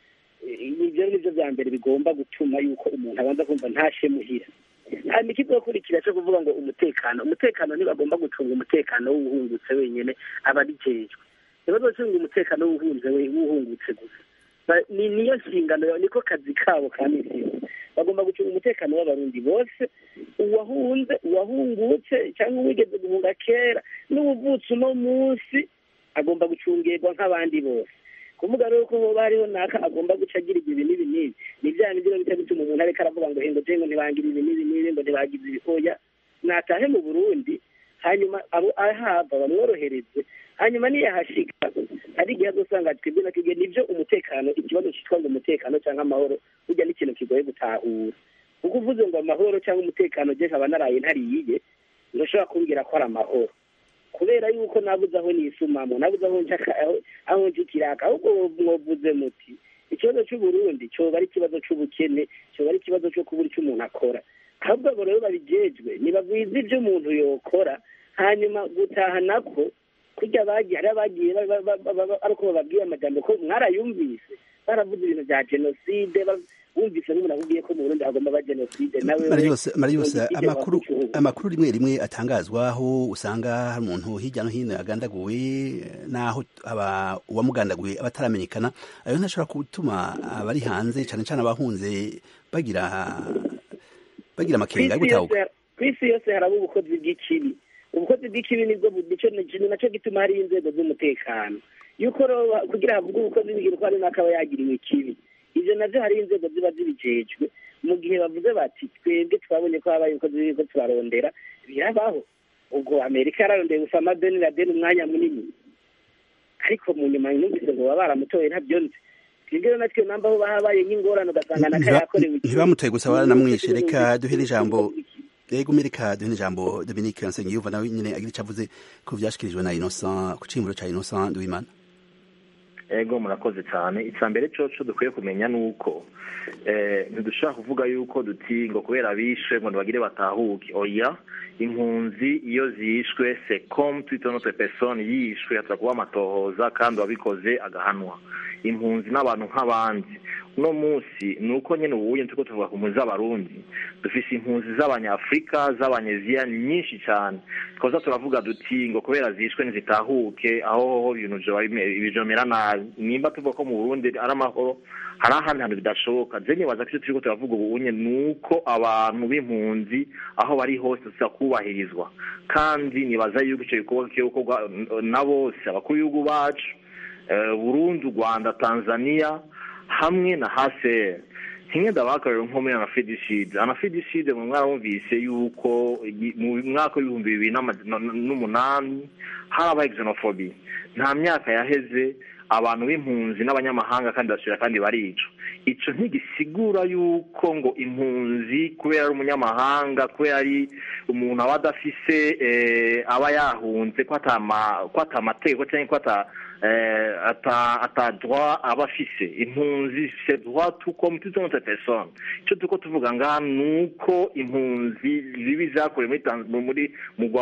Ibyo ni byo bya mbere bigomba gutuma yuko umuntu abanza kumva ntashe muhira. Hanyuma ikizokurikira cyo kuvuga ngo umutekano umutekano ntibagomba gucunga umutekano w'uhungutse wenyine aba ari jejwe, ntibazocunga umutekano w'uhunze w'uhungutse gusa. Ni niyo nshingano niko kazi kabo ka misi yose. Bagomba gucunga umutekano w'abarundi bose, uwahunze uwahungutse cyangwa uwigeze guhunga kera n'ubuvutse uno munsi agomba gucungirwa nk'abandi bose. Kuvuga rero ko hoba hariho naka agomba guca agira ibi n'ibi n'ibi ni bya nibyo bita bituma umuntu ariko aravuga ngo hengo jengo ntibangira ibi n'ibi n'ibi ngo ntibagize ibikoya natahe mu Burundi hanyuma abo ahava bamworohereze hanyuma niyahashika ari igihe azosanga twebwe na kige nivyo umutekano ikibazo cyitwa ngo umutekano cyangwa amahoro burya ni ikintu kigoye gutahura. Kuko uvuze ngo amahoro cyangwa umutekano je nkaba naraye ntariye ndoshobora kumbwira ko ari amahoro kubera yuko nabuze aho nisumamo nabuze aho nshaka aho njikiraka ahubwo mwovuze muti ikibazo cy'u Burundi cyo bari ikibazo cy'ubukene cyo bari ikibazo cyo kubura icyo umuntu akora. Ahubwo abo rero babijejwe nibagwiza ibyo umuntu yokora hanyuma gutaha nako kujya bagiye ari abagiye ariko bababwiye amajambo ko mwarayumvise baravuze ibintu bya genocide wumvise n'umuntu akubwiye ko mu Burundi hagomba ba genocide nawe Marius amakuru amakuru rimwe rimwe atangazwaho usanga hari umuntu hirya no hino agandaguwe naho aba uwamugandaguye abataramenyekana, ayo ntashobora gutuma abari hanze cyane cyane abahunze bagira bagira amakenga yo gutahuka. Kwisi yose harabo ubukozi bw'ikibi, ubukozi bw'ikibi nibwo nico nacyo gituma hari inzego z'umutekano yuko kugira havuga ubukozi bw'ikibi ko hari n'akaba yagiriwe ikibi. Ivyo navyo hari inzego ziba zibijejwe mu gihe bavuze bati twebwe twabonye ko habaye uko ziriko turarondera birabaho. Ubwo Amerika yararondeye Osama bin Laden umwanya munini ariko mu nyuma numvise ngo baba baramutoye ntabyo nzi. Twebwe natwe namba aho bahabaye nk'ingorane ugasanga nakayakorewe ntibamutoye gusa baranamwishe. Reka duhere ijambo Ego Amerika duhe ijambo Dominique Nsengiyumva nawe nyine agira icyo avuze ku vyashikirijwe na Innocent ku cimuro ca Innocent Nduwimana. Ego murakoze cyane. Itsambere coco dukwiye kumenya nuko eh ntidushaka kuvuga yuko duti ngo kubera bishe ngo bagire batahuke. Oya, impunzi iyo zishwe c'est comme toute autre personne yishwe atakuba amatohoza kandi wabikoze agahanwa. Impunzi n'abantu nk'abandi. Uno munsi nuko nyene ubuye ntuko tuvuga ku mpunzi z'abarundi dufise impunzi z'abanyafrika z'abanyeziya nyinshi cyane twaza turavuga duti ngo kubera zishwe nizitahuke aho ho ibintu bijomera nabi. Nimba tuvuga ko mu Burundi ari amahoro hari ahandi hantu bidashoboka zenye baza ko turiko turavuga ubunye nuko abantu b'impunzi aho bari hose tuzakubahirizwa kandi nibaza yuko icyo gikorwa na bose abakuru y'ugu bacu Burundi, Rwanda, Tanzania hamwe na hase kimwe ndabakarero nko muri anafidicide anafidicide mu mwaka wumvise yuko mu mwaka w'ibihumbi bibiri n'umunani harabaye xenophobia. Nta myaka yaheze abantu b'impunzi n'abanyamahanga kandi basubira kandi barica. icyo ntigisigura yuko ngo impunzi kubera ari umunyamahanga kubera ari umuntu aba adafise aba yahunze ko atamategeko cyangwa ko ata droit aba afise. Impunzi c'est droit tout comme toute autre personne. Icyo tuko tuvuga ngaha ni uko impunzi bibi zakorewe muri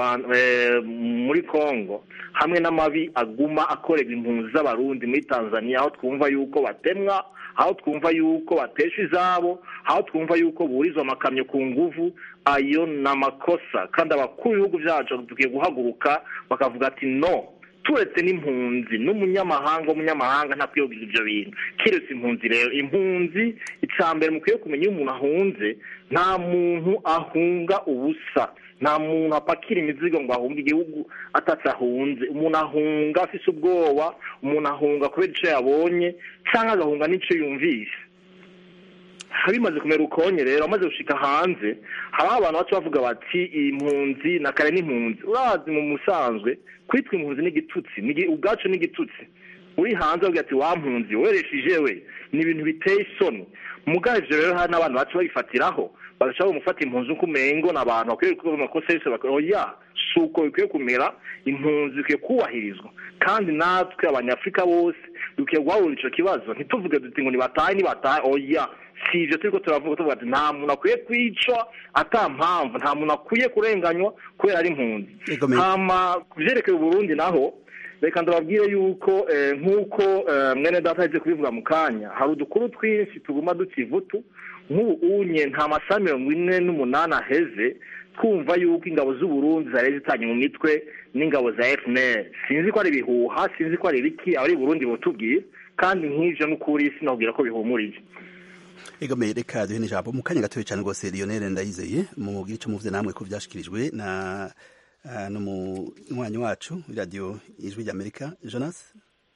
muri Congo hamwe n'amabi aguma akorera impunzi z'abarundi muri Tanzania, aho twumva yuko batemwa, aho twumva yuko batesha izabo, aho twumva yuko burizwa amakamyo ku nguvu. Ayo n'amakosa kandi abakuru b'ibihugu byacu tugiye guhaguruka bakavuga ati no, turetse n'impunzi n'umunyamahanga umunyamahanga ntakwiye kugira ibyo bintu. Kiretse impunzi rero, impunzi icambere mukwiye kumenya iyo umuntu ahunze, nta muntu ahunga ubusa, nta muntu apakira imizigo ngo ahunge igihugu atatahunze. Umuntu ahunga afise ubwoba, umuntu ahunga kubera icyo yabonye cyangwa agahunga n'icyo yumvise. Habimaze kumera ukonye rero, amaze gushika hanze, hari abantu bacu bavuga bati impunzi na kare n'impunzi. Urazi mu musanzwe kwitwa impunzi n'igitutsi, ni ubwacu n'igitutsi. Uri hanze avuga ati wa mpunzi weresheje we, ni ibintu biteye isoni. Mugaje rero hari n'abantu bacu bagifatiraho bagashaka gufata impunzi uko umengo n'abantu bakwiye gukora amakosa yose bakoroya. Suko bikwiye kumera, impunzi bikwiye kubahirizwa, kandi natwe abanyafrika bose bikwiye guhahura ico kibazo. Ntituvuge duti ngo ni bataye ni bataye, oya si ivyo turiko turavuga. Tuvuga ati nta muntu akwiye kwicwa ata mpamvu, nta muntu akwiye kurenganywa kubera ari impunzi. Hama kuvyerekeye Burundi naho, reka ndababwire yuko nk'uko mwene data yaje kubivuga mu kanya, hari udukuru twinshi tuguma dukivutu. Nk'ubu unye nta masaha mirongo ine n'umunani aheze twumva yuko ingabo z'u Burundi zari zitanye mu mitwe n'ingabo za F N L. Sinzi ko ari bihuha, sinzi ko ari ibiki abari Burundi botubwira, kandi nk'ivyo n'ukuri sinabwira ko bihumurije. Ego mereka duhe n'ijambo mu kanya gatoya cyane rwose. Lionel Ndayizeye, mubwire icyo muvuze namwe ko byashikirijwe na no mu mwanya wacu radio Ijwi ry'Amerika. Jonas,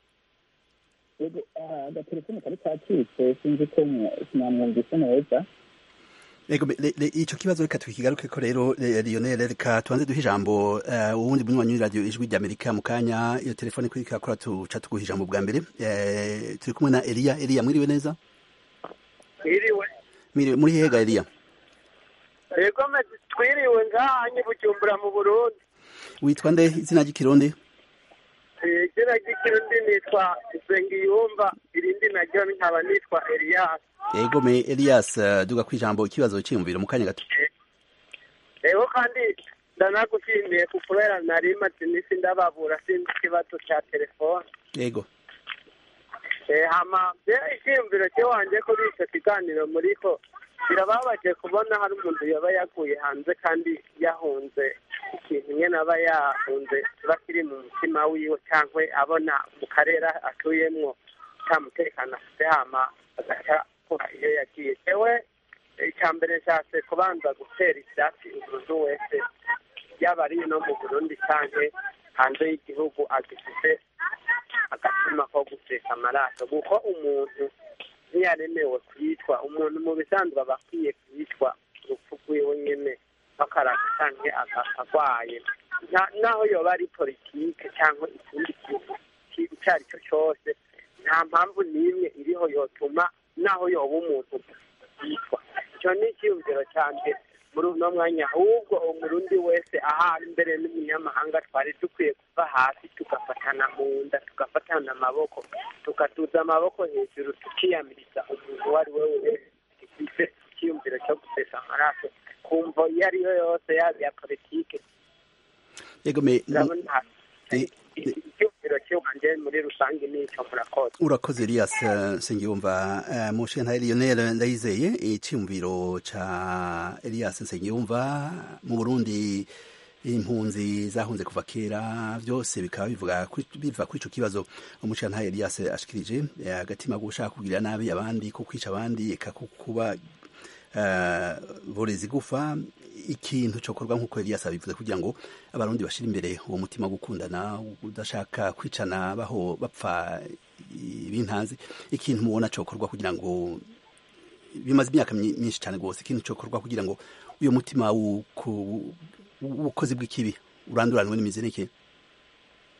ego agatelefone kari kacitse, sinzi ko sinamwumvise neza. Ego icyo kibazo reka tukigaruke ko rero. Lionel, reka tubanze duhe ijambo ubundi munywanyi radio Ijwi ry'Amerika mu kanya. Iyo telefone kuri kakora tuca tuguha ijambo bwa mbere. Turi kumwe na Elia. Elia, mwiriwe neza? Mwiriwe. Mwiriwe, muri hega Elia? Ego me twiriwe ngahanye Bujumbura mu Burundi. Witwa nde izina ry'ikirundi? Eh, izina ry'ikirundi nitwa Nsengiyumva, irindi naryo nkaba nitwa Elias. Ego me Elias, duga kwijambo ikibazo cy'imviro mu kanya gato. Ego kandi ndanagushimiye kubera nari maze nisi ndababura sinzi ikibazo cya telefone. Ego. Eh, hama icyumviro cyo wanje kuri icyo kiganiro muriko birababaje kubona hari umuntu yaba yaguye hanze kandi yahunze ikintu nyene aba yahunze bakiri mu mutima wiwe cyangwa abona mu karere atuyemwo kamutekana afite, hama agaca kuba iyo yagiye. Ewe icyambere nshatse kubanza gutera ivyatsi umuntu wese yaba ari no mu Burundi canke hanze y'igihugu agifite agatima ko guteka amaraso, kuko umuntu ntiyaremewe kwitwa umuntu mu bisanzwe aba akwiye kwitwa urupfu rwiwe nyene bakaraka canke akagwaye, naho yoba ari politike cyangwa ikindi kintu icyo ari cyo cyose. Nta mpamvu n'imwe iriho yotuma naho yoba umuntu yitwa. Icyo ni icyiyumviro cyanjye muri uno mwanya, ahubwo umurundi wese ahari imbere n'umunyamahanga twari dukwiye kuva hasi tugafatana mu nda, tugafatana amaboko, tukatuza amaboko hejuru, tukiyamiriza umuntu uwo ari we wese gifite icyiyumviro cyo gusesa amaraso ku mvo iyo ari yo yose, yaba iya politike. Yego me icyumviro cy'uwanje muri rusange n'icyo murakoze. Urakoze Elias Nsengiyumva. Mushe nta Lionel Ndayizeye, icyumviro ca Elias Nsengiyumva mu Burundi impunzi zahunze kuva kera byose bikaba bivuga biva kuri ico kibazo umushe nta Elias ashikirije, agatima gushaka kugira nabi abandi ko kwica abandi eka kuba borezi gufa. Ikintu cyokorwa nk'uko Elias abivuze kugira ngo abarundi bashira imbere uwo mutima gukundana, udashaka kwicana baho bapfa ibintanzi. Ikintu mubona cyokorwa kugira ngo bimaze imyaka myinshi cyane rwose, ikintu cyokorwa kugira ngo uyo mutima w'ubukozi bw'ikibi uranduranwe n'imizi n'iki?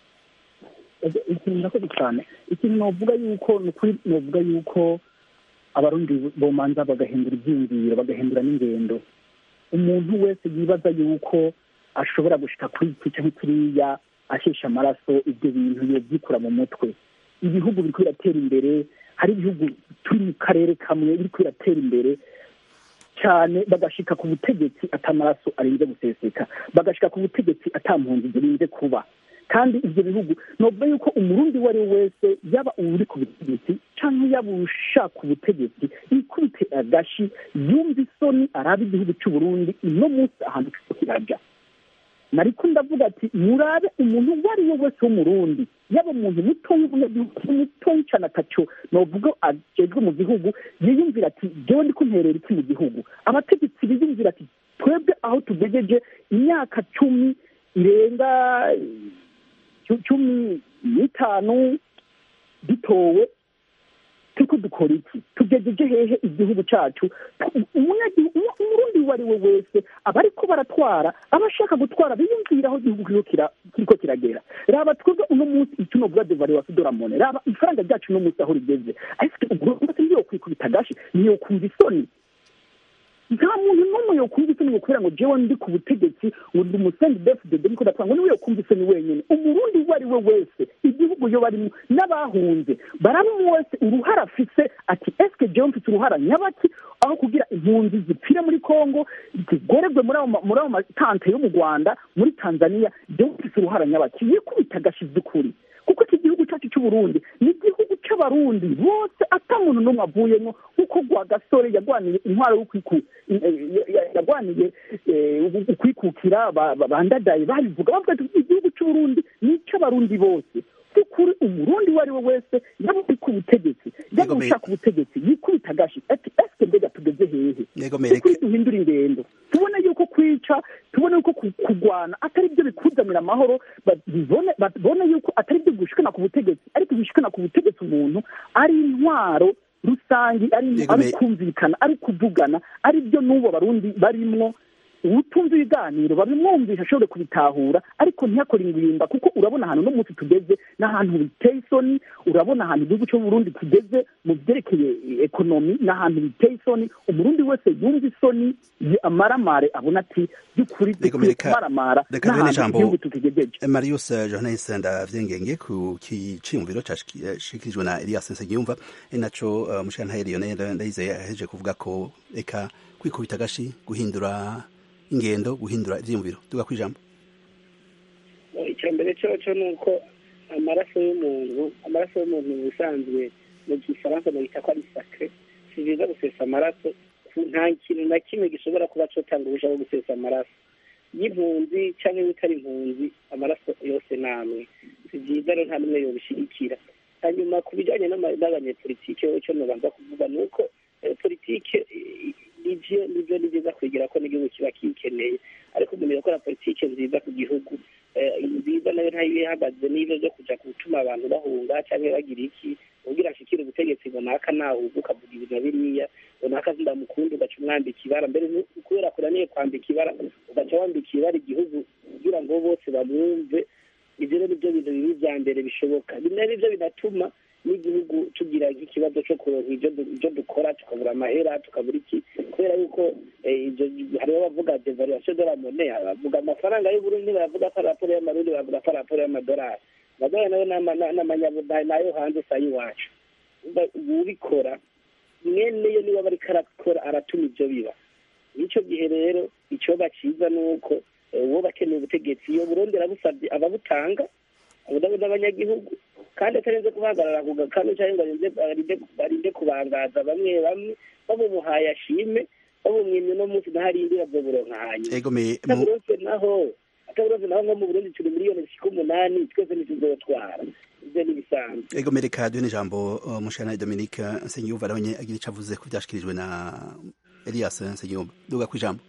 Ikintu nakoze cyane, ikintu novuga yuko nukuri novuga yuko abarundi bomanza bagahindura ibyiyumviro bagahindura n'ingendo. Umuntu wese yibaza yuko ashobora gushika kuri iki cyangwa kiriya ashesha amaraso, ibyo bintu yobyikura mu mutwe. Ibihugu biriko biratera imbere, hari ibihugu turi mu karere kamwe biriko biratera imbere cyane, bagashika ku butegetsi atamaraso arinze guseseka, bagashika ku butegetsi atampunzi zirinze kuba. Kandi ibyo bihugu novuga yuko umurundi wari wese yaba uri ku butegetsi cyangwa yaba ushaka ubutegetsi ikubite agashi yumva isoni arabe igihugu cy'u Burundi ino munsi ahantu kiraja. Nariko ndavuga ati murabe umuntu wari we wese w'umurundi, yaba umuntu mutoyi mutoyi cyane ataco novuga ajejwe mu gihugu, yiyumvira ati jewe ndi kunterera iki mu gihugu. Abategetsi biyumvira ati twebwe aho tugejeje imyaka cumi irenga cumi n'itanu dutowe, turiko dukora iki? Tugejeje hehe igihugu cacu? Umurundi uwo ari we wese aba ariko baratwara, abashaka gutwara biyumvira aho igihugu kiriko kiragera. Raba twebwe uno munsi icyo novuga devari wa Doramone, raba ifaranga ryacu uno munsi aho rigeze. Ariko ubwo niyo kwikubita gashi, niyo kumva isoni. Nta muntu n'umwe yo kumva isoni kubera ngo jewe ndi ku butegetsi ngo ndi umusendi defudede niko datanga, niwe yo kumva isoni wenyine. Umurundi uwo ari we wese igihugu yo barimo n'abahunze baramu wese uruhara afise ati eske jewe mfite uruhara nyabaki aho kugira impunzi zipfire muri Kongo, zigoregwe muri muri matante yo mu Rwanda, muri Tanzania, jewe mfite uruhara nyabaki yikubita gashize ukuri. Kuko iki gihugu cyacu cy'u Burundi ni igihugu cy'abarundi bose, atamuntu n'umwe avuyemo, kuko gwa gasore yagwaniye intwaro y'ukwiku yagwaniye ukwikukira bandadaye babivuga bavuga ati igihugu cy'u Burundi ni cy'abarundi bose. Kuri umurundi wari we wese yaba uri ku butegetsi yaba ushaka ubutegetsi yikubita agashi ati eske mbega tugeze hehe? Kuri duhindura ingendo, tubone yuko kwica, tubone yuko kugwana atari byo bikuzanira amahoro, babone yuko atari byo gushikana ku butegetsi, ariko bishikana ku butegetsi umuntu ari intwaro rusangi, ari ari kumvikana, ari kuvugana, ari byo n'ubo barundi barimwo. Ubutunzi ibiganiro babimwumvisha ashobore kubitahura, ariko ntiyakora ingwimba. Kuko urabona ahantu no munsi tugeze n'ahantu biteye isoni, urabona ahantu igihugu cy'u Burundi kigeze mu byerekeye ekonomi n'ahantu biteye isoni. Umurundi wese yumva isoni amaramare abona ati by'ukuri maramara n'ahantu igihugu tukigejeje. Marius Johannes ndavyengenge ku kiciyumviro cyashikirijwe na Elias Nsengiyumva, enaco uh, mushana Lionel Ndayizeye yaheje kuvuga ko eka kwikubita gashi, guhindura ingendo, guhindura ivyiyumviro. Tuga kwijambo icyambere cyo cyo nuko amaraso y'umuntu amaraso y'umuntu bisanzwe mu gifaransa bayita ko ari sacré. Si byiza gusesa amaraso, nta kintu na kimwe gishobora kuba cotanga ubusha bwo gusesa amaraso y'impunzi cyangwa bitari impunzi. Amaraso yose namwe si byiza, rero nta n'umwe yobishirikira. Hanyuma ku bijyanye n'abanyepolitike cyo nobanza kuvuga nuko politike nivyo nivyo ni byiza kwigira ko n'igihugu kiba kikeneye, ariko umuntu yakora politike nziza ku gihugu nziza nayo ntayihagaze n'ibyo byo kuja gutuma abantu bahunga cyangwa bagira iki kugira ashikire ubutegetsi runaka naho ukavuga ibintu biriya runaka zindamukunda ugaca umwambika ibara, mbere kubera kuraniye kwambika ibara ugaca wambika ibara igihugu kugira ngo bose bamwumve. Ibyo rero nibyo bintu bibi bya mbere bishoboka, bimwe nibyo binatuma n'igihugu tugira ikibazo cyo kuronka ibyo dukora, tukabura amahera, tukabura iki, kubera yuko hariho bavuga devaluation de la monnaie, bavuga amafaranga y'Uburundi, baravuga ko raporo y'amarundi, baravuga ko raporo y'amadolari, amadolari nayo n'amanyabudani nayo hanze sa y'iwacu. Ubikora mwene yo niba bariko arakora aratuma ibyo biba. Nico gihe rero icyo baciza nuko uwo bakeneye ubutegetsi iyo Burundi arabusabye ababutanga abudabona abanyagihugu, kandi atarenze kubahagarara ku gakano cyangwa barinde kubangaza bamwe bamwe babumuhaye ashime, babumwimye no munsi naharindira bwo buronka hanyuma. Ataburonse naho ataburonse naho nko mu Burundi turi miliyoni zishika umunani, twese ntituzotwara. Ibyo ni bisanzwe. Ego mereka duhe n'ijambo mushana Dominique Nsengiyumva arabonye agira icyo avuze ku byashikirijwe na Elias Nsengiyumva. Duga ku ijambo.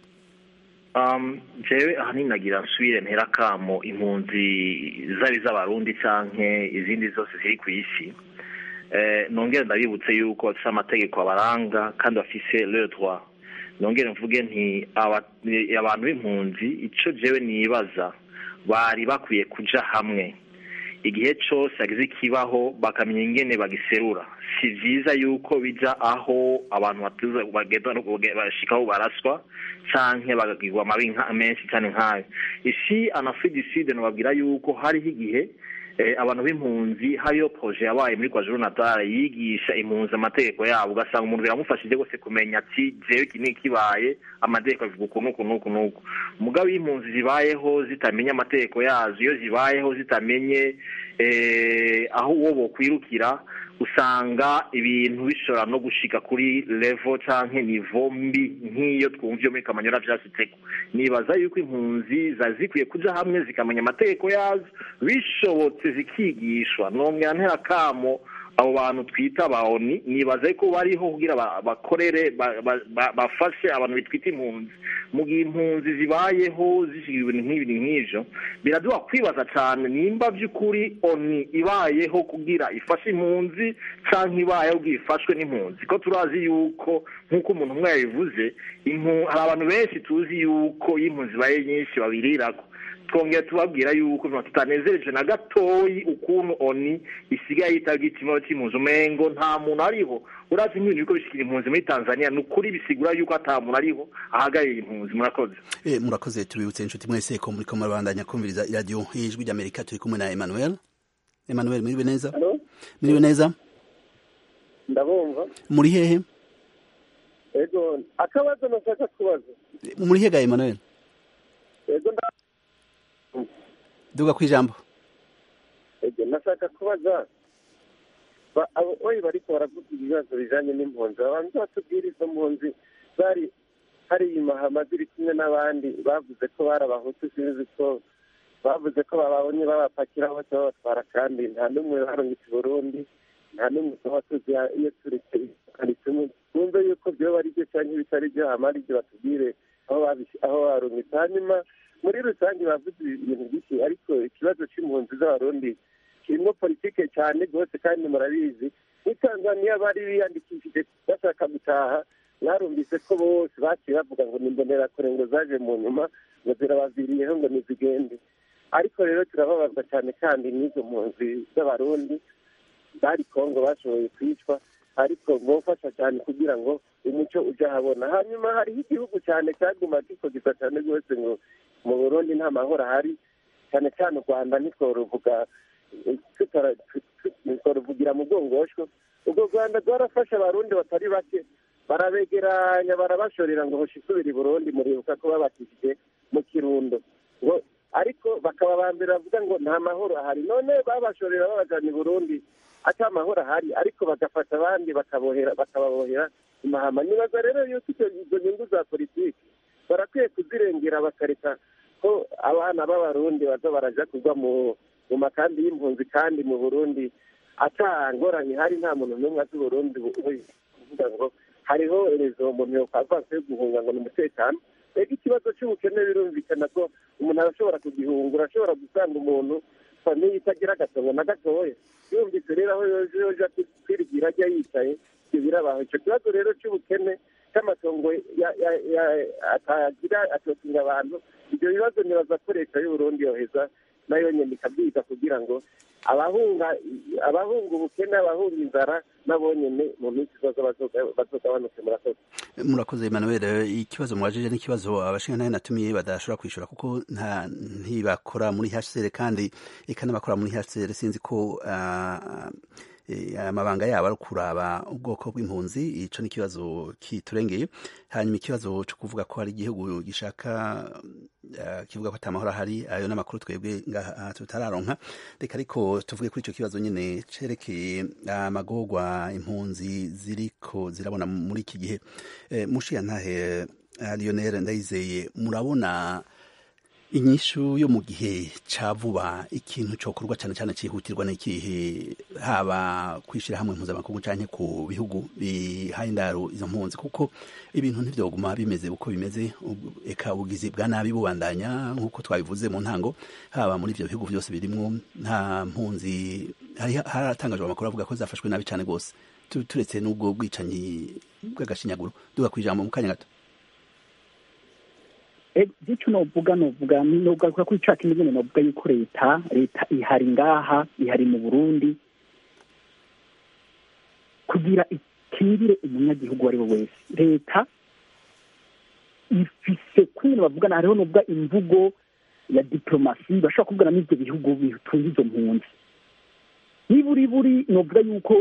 Um, jewe ahanini nagira nsubire ntera kamo impunzi zari z'abarundi canke izindi zose ziri ku isi, eh, nongere ndabibutse yuko bafise amategeko abaranga kandi bafise le droit. Nongere mvuge nti abantu b'impunzi ico jewe nibaza bari bakwiye kuja hamwe igihe cyose agize ikibaho bakamenya ingene bagiserura, si byiza yuko bija aho abantu batuza bagenda bashikaho baraswa canke bagagirwa amabi menshi cyane nk'ayo. Ici en Afrique du Sud nababwira yuko hariho igihe abantu b'impunzi hariyo projet yabaye muri KwaZulu Natal yigisha impunzi amategeko yabo, ugasanga umuntu biramufashije gose kumenya ati jewe iki nikibaye amategeko avuga ukuntu ukuntu ukuntu. Mugabo impunzi zibayeho zitamenya amategeko yazo, iyo zibayeho zitamenye eh aho uwo bokwirukira, usanga ibintu bishobora no gushika kuri level canke niveau mbi nk'iyo twumvye muri Kamanyora vyasiteko. Nibaza yuko impunzi zazikwiye kuja hamwe zikamenya amategeko yazo, bishobotse zikigishwa. Nongera ntera kamo abo bantu twita baoni, nibaza ko bariho kugira bakorere bafashe abantu bitwita impunzi. Mu gihe impunzi zibayeho zishigiwe nk'ibintu nk'ivyo, biraduha kwibaza cyane nimba by'ukuri oni ibayeho kugira ifashe impunzi canke ibayeho kugira ifashwe n'impunzi. Ko turazi yuko nk'uko umuntu umwe yabivuze, hari abantu benshi tuzi yuko impunzi baye nyinshi babirirako. Twongera tubabwira yuko tutanezereje na gatoyi ukuntu oni isigaye yitaga ikimero cy'impunzi umengo nta muntu ariho. Urazi nk'ibintu biko bishikira impunzi muri Tanzania, nukuri bisigura yuko ata muntu ariho ahagaye impunzi. Murakoze. Eh murakoze, tubibutse inshuti mwese ko muri ko murabandanya kumviriza radio y'ijwi ry'Amerika. Turi kumwe na Emmanuel. Emmanuel, muri neza? Hello? Muri neza? Ndabumva. Muri hehe? Ego, akabazo nashaka kubaza. Muri hehe ga Emmanuel? Ego nda Duga kwijambo. Ego nashaka kubaza. Ba abo oyi bariko baravuga ibibazo bijanye n'impunzi. Abantu batubwira izo mpunzi bari hari imahama ziri kimwe n'abandi bavuze ko barabahutu, sinzi ko bavuze ko bababonye babapakira bose babatwara, kandi nta n'umwe barungitse Burundi, nta n'umwe watuzi iyo turi karitumwe. Numva yuko byo bari byo cyangwa bitari byo, hamari byo batubwire aho aho barungitse. Hanyuma muri rusange bavuze ibintu byinshi, ariko ikibazo cy'impunzi z'abarundi kirimo politike cyane rwose, kandi murabizi muri Tanzania bari biyandikishije bashaka gutaha, narumvise ko bose baciye bavuga ngo nimbonera kure ngo zaje mu nyuma ngo zirabaviriyeho ngo nizigende. Ariko rero turababazwa cyane kandi n'izo mpunzi z'abarundi bari Kongo bashoboye kwicwa, ariko bofasha cyane kugira ngo umuco uje habona. Hanyuma hariho igihugu cyane cyaguma gikogiza cyane rwose ngo mu Burundi nta mahoro ahari, cyane cyane u Rwanda nitwo ruvuga ruvugira mu bwongoshwo. Ubwo Rwanda rwarafashe abarundi batari bake, barabegeranya barabashorera ngo hoshikubira i Burundi. Muribuka ko babatishije mu Kirundo ngo, ariko bakaba bambere bavuga ngo nta mahoro ahari. None babashorera babajana i Burundi ata mahoro ahari, ariko bagafata abandi bakabohera bakababohera imahama. Nibaza rero yuko izo nyungu za politiki barakwiye kuzirengera, bakareka ko abana b'abarundi baza baraja kugwa mu mu makambi y'impunzi, kandi mu Burundi ata ngorane hari, nta muntu n'umwe azi Burundi kuvuga ngo hariho rezo umuntu yokwavase guhunga ngo n'umutekano. Ego ikibazo cy'ubukene birumvikana ko umuntu arashobora kugihungura, ashobora gusanga umuntu famiye itagira agatongo na gatoya, yumvise rero aho yoja kwirigira ajya yicaye, ibyo birabaho. Icyo kibazo rero cy'ubukene cy'amatongo atagira atotinga abantu, ibyo bibazo nibaza ko leta y'u Burundi yoheza nayo nyene ikabyiga kugira ngo abahunga abahunga ubukene, abahunga inzara nabo nyene mu minsi izoza bazogabanuke. Murakoze. Murakoze Emmanuel. Ikibazo mwajije n'ikibazo abashinga nayo natumiye badashobora kwishura kuko nta ntibakora muri H C R, kandi ikanabakora muri H C R sinzi ko uh, amabanga yabo ari kuraba ubwoko bw'impunzi. Ico ni kibazo kiturengeye. Hanyuma ikibazo cyo kuvuga ko hari igihugu gishaka uh, kivuga ko atamahoro hari, ayo n'amakuru twebwe ngaha tutararonka. Reka ariko tuvuge kuri ico kibazo nyene cerekeye amagorwa uh, impunzi ziriko zirabona muri iki gihe. E, mushiya ntahe uh, Lionel Ndayizeye, murabona inyishu yo mu gihe ca vuba ikintu cokorwa cyane cyane cihutirwa n'ikihe, haba kwishira hamwe mpuzamakungu canke ku bihugu bihaye indaro izo mpunzi, kuko ibintu ntivyoguma bimeze uko bimeze, eka ubugizi bwa nabi bubandanya nk'uko twabivuze mu ntango, haba muri ivyo bihugu vyose birimwo nta mpunzi. Haratangajwe amakuru avuga ko zafashwe nabi cane gose, turetse n'ubwo bwicanyi bw'agashinyaguro. Duga kwijambo mu kanya gato. Icyo novuga novuga novuga ko icyo kintu nyine novuga yuko leta leta ihari ngaha, ihari mu Burundi, kugira ikingire umunyagihugu uwo ari we wese. Leta ifise kumwe bavugana, hariho nubwo imvugo ya diplomasi bashobora kuvugana n'ibyo bihugu bitunze izo mpunzi. Niburi buri novuga yuko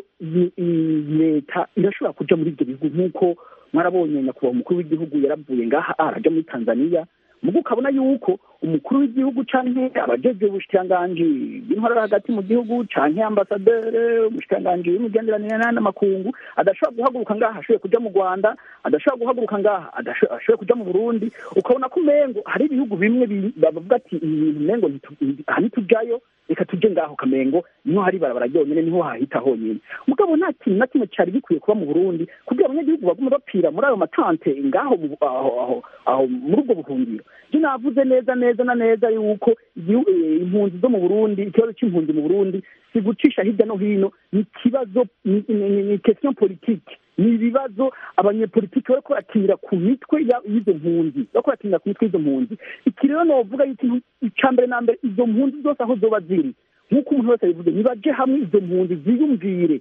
leta irashobora kuja muri ibyo bihugu, nk'uko mwarabonye nyakubahwa umukuru w'igihugu yaravuye ngaha araja muri Tanzania, mugo ukabona yuko umukuru w'igihugu canke abajejwe ubushikiranganji b'intwaro hagati mu gihugu canke ambasaderi umushikiranganji w'imigenderanire n'amakungu adashobora guhaguruka ngaha ashoboye kuja mu Rwanda, adashobora guhaguruka ngaha ashoboye kuja mu Burundi. Ukabona ko umengo hari ibihugu bimwe bavuga ati ibintu umengo ntitujayo, reka tuje ngaho kamengo niho hari barabara ryonyene, niho hahita honyene. Mugabo nta kintu na kimwe cari gikwiye kuba mu Burundi kugira abanyagihugu bagume bapfira muri ayo matante ngaho aho aho muri ubwo buhungiro. Je navuze neza neza na neza yuko impunzi zo mu Burundi, ikibazo c'impunzi mu Burundi si gucisha hirya no hino, ni ikibazo, ni question politique, ni ibibazo abanyepolitiki bariko barakinira ku mitwe y'izo mpunzi, bariko barakinira ku mitwe y'izo mpunzi. Iki rero novuga ikintu ica mbere na mbere, izo mpunzi zose aho zoba ziri, nk'uko umuntu wese abivuze, nibaje hamwe izo mpunzi ziyumvire,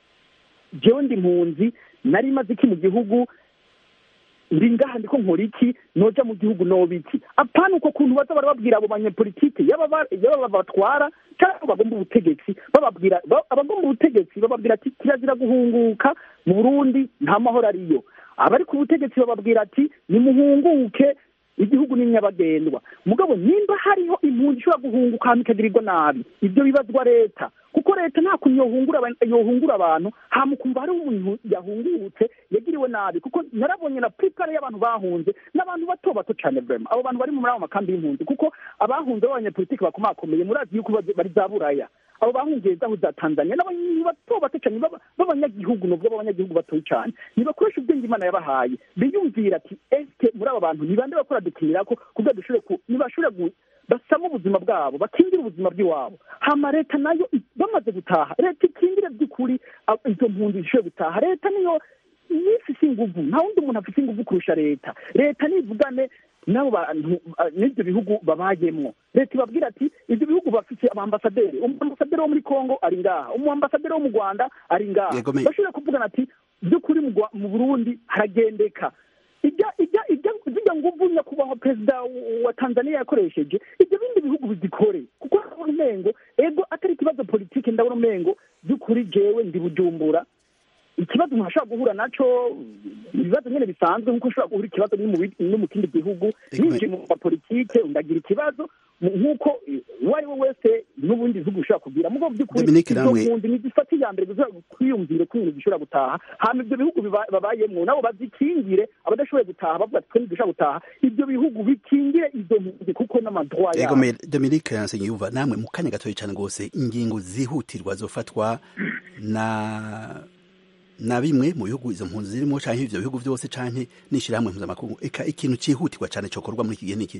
jewe ndi mpunzi, nari maze iki mu gihugu, ndi ngaha ndiko nkora iki, noja mu gihugu noba iki. Apana uko kuntu baza barababwira abo banyepolitike yaba yaba batwara cyangwa bagomba ubutegetsi, bababwira abagomba ubutegetsi bababwira ati kirazira guhunguka mu Burundi, nta mahoro ariyo. Abari ku butegetsi bababwira ati nimuhunguke, igihugu ni nyabagendwa. Mugabo nimba hariho impunzi ishobora guhunguka hama ikagirirwa nabi, ibyo bibazwa leta, kuko leta nta kuntu yohungura yohungura abantu hama ukumva hari umuntu yahungutse yagiriwe nabi. Kuko narabonye na prepare y'abantu bahunze n'abantu bato bato cyane vraiment, abo bantu bari mu muri makambi y'impunzi, kuko abahunze b'abanyapolitiki bakomakomeye murazi yuko bari za Buraya, abo bahungiye zaho za Tanzania n'abantu bato bato cyane b'abanyagihugu, nubwo b'abanyagihugu bato cyane, nibakoresha ubwenge Imana yabahaye, biyumvira ati eske muri aba bantu nibande bakora dukinira ko kugira dushobore ku nibashobore basama ubuzima bwabo, bakingira ubuzima bw'iwabo. Hama leta nayo bamaze gutaha, leta ikingire by'ukuri izo mpunzi zishobore gutaha. Leta niyo ifise inguvu, nta wundi umuntu afise inguvu kurusha leta. Leta nivugane nabo bantu n'ibyo bihugu babayemwo, leta ibabwira ati ibyo bihugu bafite abambasaderi, umambasaderi wo muri Kongo ari ngaha, umambasaderi wo mu Rwanda ari ngaha, bashobora kuvugana ati by'ukuri mu Burundi haragendeka. Ijya ijya ijya zijya nguvu nyakubahwa perezida wa Tanzania yakoresheje, ibyo bindi bihugu bizikore, kuko umengo ego atari ikibazo politike. Ndabona umengo by'ukuri jewe ndi Bujumbura, ikibazo ntashobora guhura naco, ibibazo nyene bisanzwe nkuko ushobora guhura ikibazo no mu kindi gihugu. Nije mu politike ndagira ikibazo nkuko wari we wese n'ubundi bihugu ushobora kugira. Mugo by'ukuri impunzi nizifata iya mbere kwiyumvire ko ibintu bishobora gutaha, hama ibyo bihugu babayemwo nabo bazikingire, abadashoboye gutaha bavuga ati twende dushobora gutaha, ibyo bihugu bikingire izo mpunzi kuko n'amadroit yabo. Yego Dominique Nsengiyumva, namwe mu kanya gatoya cyane gose, ingingo zihutirwa zofatwa na na bimwe mu bihugu izo mpunzi zirimo canke ivyo bihugu vyose canke n'ishirahamwe mpuzamakungu, eka ikintu cihutirwa cane cokorwa muri iki gihe niki?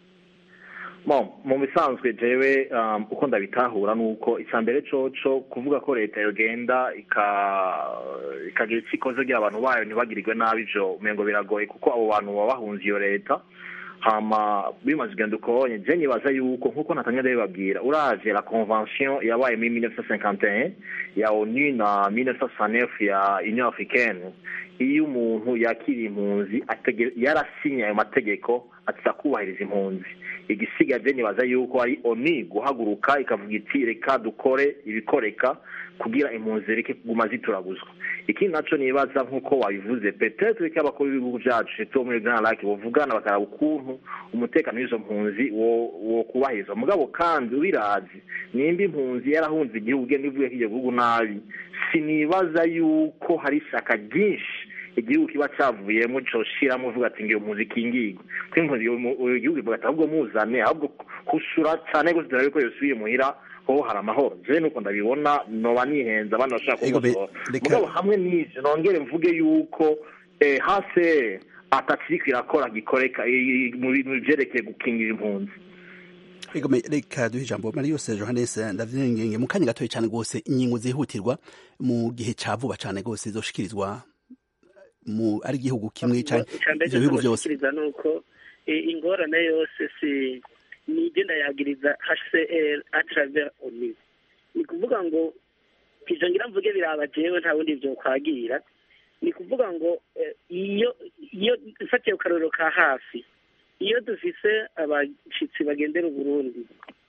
Bon, mu bisanzwe jewe um, uko ndabitahura nuko icambere coco kuvuga ko leta yogenda ikagira ikoze kugira abantu bayo ntibagirirwe nabi, ivyo umengo biragoye kuko abo bantu baba bahunze iyo leta. Hama bimaze genda ukonye, je nibaza yuko nkuko natanya ndabibabwira, uraje la convention yabaye muri mille neuf cent cinquante et un ya ONU na mille neuf cent soixante-neuf ya Union Africaine, iyo umuntu yakiri impunzi yarasinye ayo mategeko atisa kubahiriza impunzi. Igisigaje nibaza yuko ari ONU guhaguruka ikavuga iti reka dukore ibikoreka kugira impunzi zireke kuguma zituraguzwa. Iki naco nibaza nkuko wabivuze, peut-être ko abakuru b'ibihugu byacu cyo muri Grand Lac bovugana bakara ukuntu umutekano w'izo mpunzi wo wo kubahirizwa. Mugabo kandi ubirazi nimba impunzi yarahunze igihugu gende ivuye kije gihugu nabi, sinibaza yuko hari shaka ryinshi igihugu kiba cyavuyemo cyo shiramo uvuga ati ngiyo mpunzi kingirwa kw'impunzi igihugu bagatabwo muzane ahubwo kusura cyane gose dore ko yosubiye muhira ho hari amahoro. Je nuko ndabibona noba nihenza abana bashaka ko mugabo hamwe n'ije nongere mvuge yuko eh, hase atakiri irakora gikoreka mu bintu byerekeye gukingira impunzi. Ego reka duhe ijambo Marius Johannes ndavyengenge mu kanya gatoye cyane gose, ingingo zihutirwa mu gihe cavuba cyane gose zoshikirizwa mu ari gihugu kimwe cyane ibyo bihugu byose. Nuko ingorane yose si ni igenda yagiriza H C R à travers ONU, ni kuvuga ngo ivyo ngira mvuge biraba jewe nta wundi vyo kwagira ni kuvuga ngo iyo iyo ifatiye ukarorero ka hafi iyo dufise abashitsi bagendera Uburundi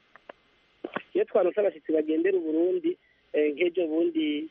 iyo twaronse abashitsi bagendera Uburundi nk'ejo bundi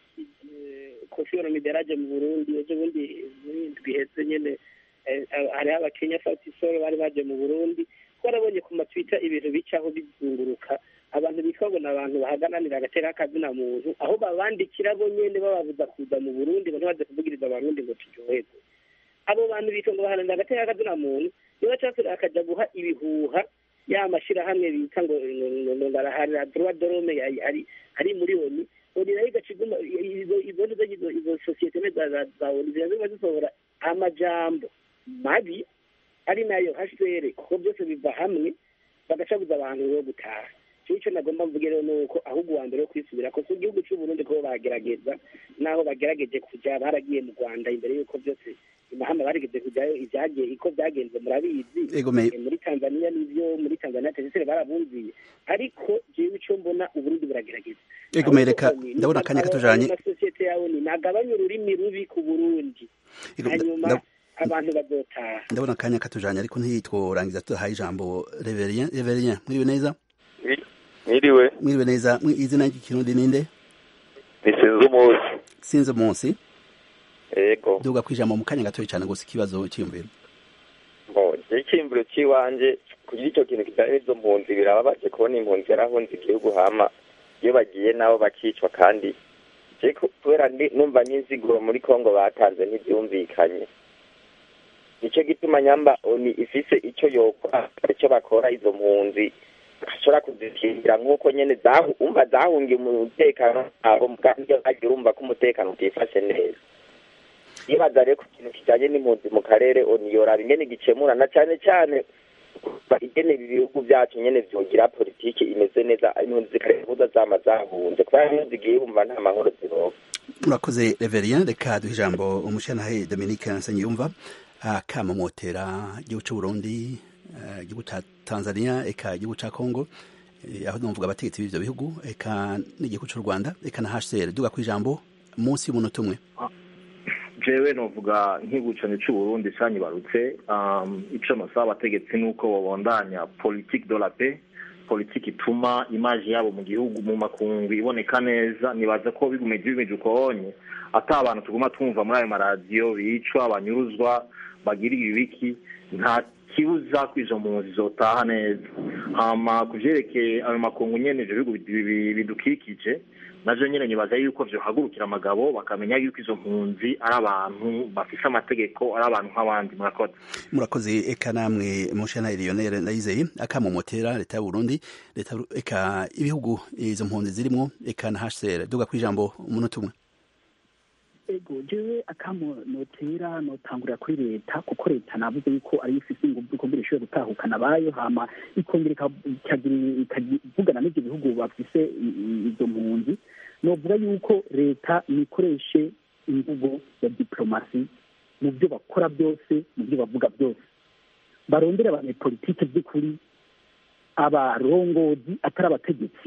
Kofi Olomide yaraje mu Burundi ejo bundi biheze nyene hariho abakenya Fatisoro bari baje mu Burundi twarabonye ku matwita ibintu bicaho bizunguruka abantu bitwa ngo n'abantu bahagananira agatera akazina muntu aho babandikira bo nyene bababuza kuza mu Burundi ngo ntibaze kuvugiriza abarundi ngo turyoherwe abo bantu bitwa ngo baharanira agatera akazina muntu niba cyafira akaja guha ibihuha ya mashirahamwe bita ngo ngo baraharira droit de l'homme ari ari muri oni oni nayo gaciguma izo izo izo izo societe za za oni zirazima zisohora amajambo mabi ari nayo H C R ko byose biva hamwe bagacabuza abantu bo gutaha cyo nagomba mvuge rero nuko ahubwo wa mbere yo kwisubira ko su gihugu cy'u Burundi ko bagerageza naho bagerageje kujya baragiye mu Rwanda imbere yuko byose imahama barigeze kujyayo ivyagiye iko byagenze murabizi muri Tanzania n'ivyo muri Tanzania tesere barabumviye ariko jewe ico mbona Uburundi buragerageza ego mereka ndabona kanya katujanye societe yawo ni nagabanya ururimi rubi ku Burundi hanyuma abantu bazotaha ndabona kanya katujanye ariko ntitworangiza tuhaye ijambo Reverien Reverien mwiriwe neza mwiriwe mwiriwe neza izina ry'ikirundi ninde ni Sinzo Munsi Sinzo Munsi ego duga kwijambo mu kanya gatoyi cyane gusa ikibazo cy'imviro bo ikimbiro ciwanje kugira icyo kintu kitari zo mpunzi birababaje kubona impunzi yarahunze igihugu hama iyo bagiye nabo bakicwa kandi je kubera numva n'inziguro muri Kongo batanze ntibyumvikanye nicyo gituma nyamba oni ifise icyo yokora icyo bakora izo mpunzi ashobora kuzikingira nk'uko nyene zahu umva zahungiye umutekano abo mugandi agira urumva ko umutekano utifashe neza ibaza rero ku kintu kijanye n'impunzi mu karere oniyora ingene gicemura na cyane cyane igene ibihugu byacu nyene vyogira politiki imeze neza impunzi zikarebuza zama zahunze kubera impunzi igiye bumva nta mahoro zironka. Murakoze Reverien, reka duhe ijambo umushanahe Dominique Nsengiyumva akamomotera igihugu cy'u Burundi igihugu cya Tanzania eka igihugu cya Congo aho numvuga abategetsi b'ivyo bihugu eka n'igihugu cy'u Rwanda eka na H C R duga kwijambo munsi y'umunota umwe. jewe novuga nk'igucane cy'u Burundi sanyibarutse um ico no saba abategetsi nuko babondanya politique de la paix politique ituma image yabo mu gihugu mu makungu iboneka neza nibaza ko bigumeje bimeje ukonye ata abantu tuguma twumva muri ayo maradiyo bicwa abanyuruzwa bagira ibiki nta kibuza kwizo mpunzi zotaha neza hama kuvyerekeye ayo makungu nyene je bihugu bidukikije naje nyene nibaza yuko vyo hagurukira amagabo bakamenya yuko izo mpunzi ari abantu bafise amategeko ari abantu nk'abandi. Murakoze. Murakoze eka namwe mushana Lionel Ndayizeye akamomotera leta y'u Burundi leta eka ibihugu izo mpunzi zirimo eka na H C R duga kwijambo umunota umwe. Ego jewe akamonotera notangurira kuri leta kuko leta navuze yuko ari ifise ingufu ko mbere ishobora gutahukana bayo hama ikongera ikavugana n'ibyo bihugu bafise izo mpunzi novuga yuko leta nikoreshe imvugo ya diplomasi mu byo bakora byose mu byo bavuga byose barondera abanyepolitike by'ukuri abarongozi atari abategetsi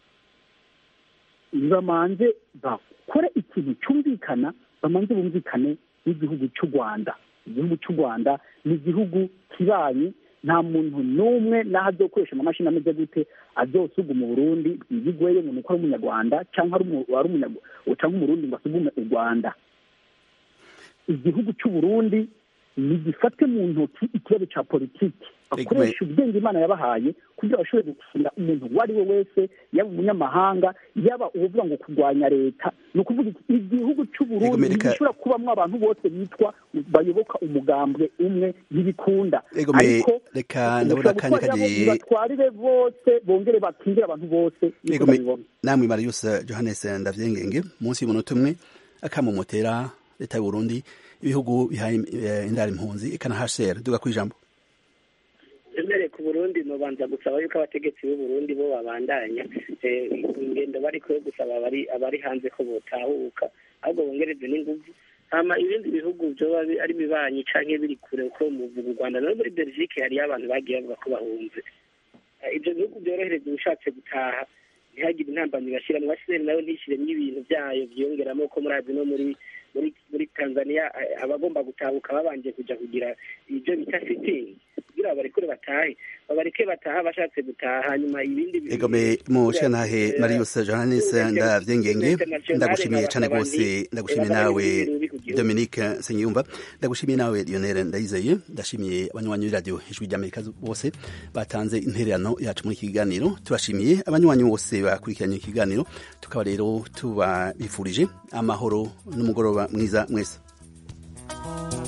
bamanze bakora ikintu cyumvikana bamanze bumvikane n'igihugu cy'u Rwanda. Igihugu cy'u Rwanda ni igihugu kibanye nta muntu n'umwe naho azokoresha amamashini ameze gute azosuga mu Burundi yigweye umuntu ko ari umunyarwanda cyangwa ari umurundi ngo asugume u Rwanda. Igihugu cy'u Burundi ni gifate mu ntoki ikibazo cya politiki bakoresha ubwenge Imana yabahaye kugira bashobore gukinga umuntu uwo ari we wese yaba umunyamahanga yaba uvuga ngo kurwanya leta ni ukuvuga igihugu cy'u Burundi gishobora kubamwo abantu bose bitwa bayoboka umugambwe umwe n'ibikunda ariko reka ndabona kanya kagiye batwarire bose bongere bakingire abantu bose. Namwe Marius Johannes Ndavyengenge munsi y'umunota umwe akamomotera leta y'u Burundi ibihugu bihaye indari impunzi eka na H C R duga kwijambo. Emere ku Burundi no banza gusaba yuko abategetsi b'u Burundi bo babandanya ingendo bari ko gusaba abari abari hanze ko botahuka ahubwo bongereze n'inguvu hama ibindi bihugu byo ari bibanyi canke biri kure ko mu Rwanda no muri Belgique hari abantu bagiye bavuga ko bahunze ibyo bihugu byorohereza ubushatse gutaha ntihagire intambamyi bashyiramo haseri nayo ntishyiremo ibintu byayo byiyongeramo ko murazi no muri muri muri Tanzania abagomba gutahuka babanje kuja kugira ibyo bita sitting kugira barekure batahe babareke bataha bashatse gutaha hanyuma ibindi egome mu shantahe Marius Johannes ndavyengenge ndagushimiye cyane gose ndagushimiye nawe Dominique Senyumva ndagushimiye nawe Lionel Ndayizeye ndashimiye abanywanyi b'iradio ijwi ry'Amerika bose batanze intererano yacu muri kiganiro turashimiye abanywanyi bose bakurikiranye ikiganiro tukaba rero tuba bifurije amahoro n'umugoroba mwiza mwese.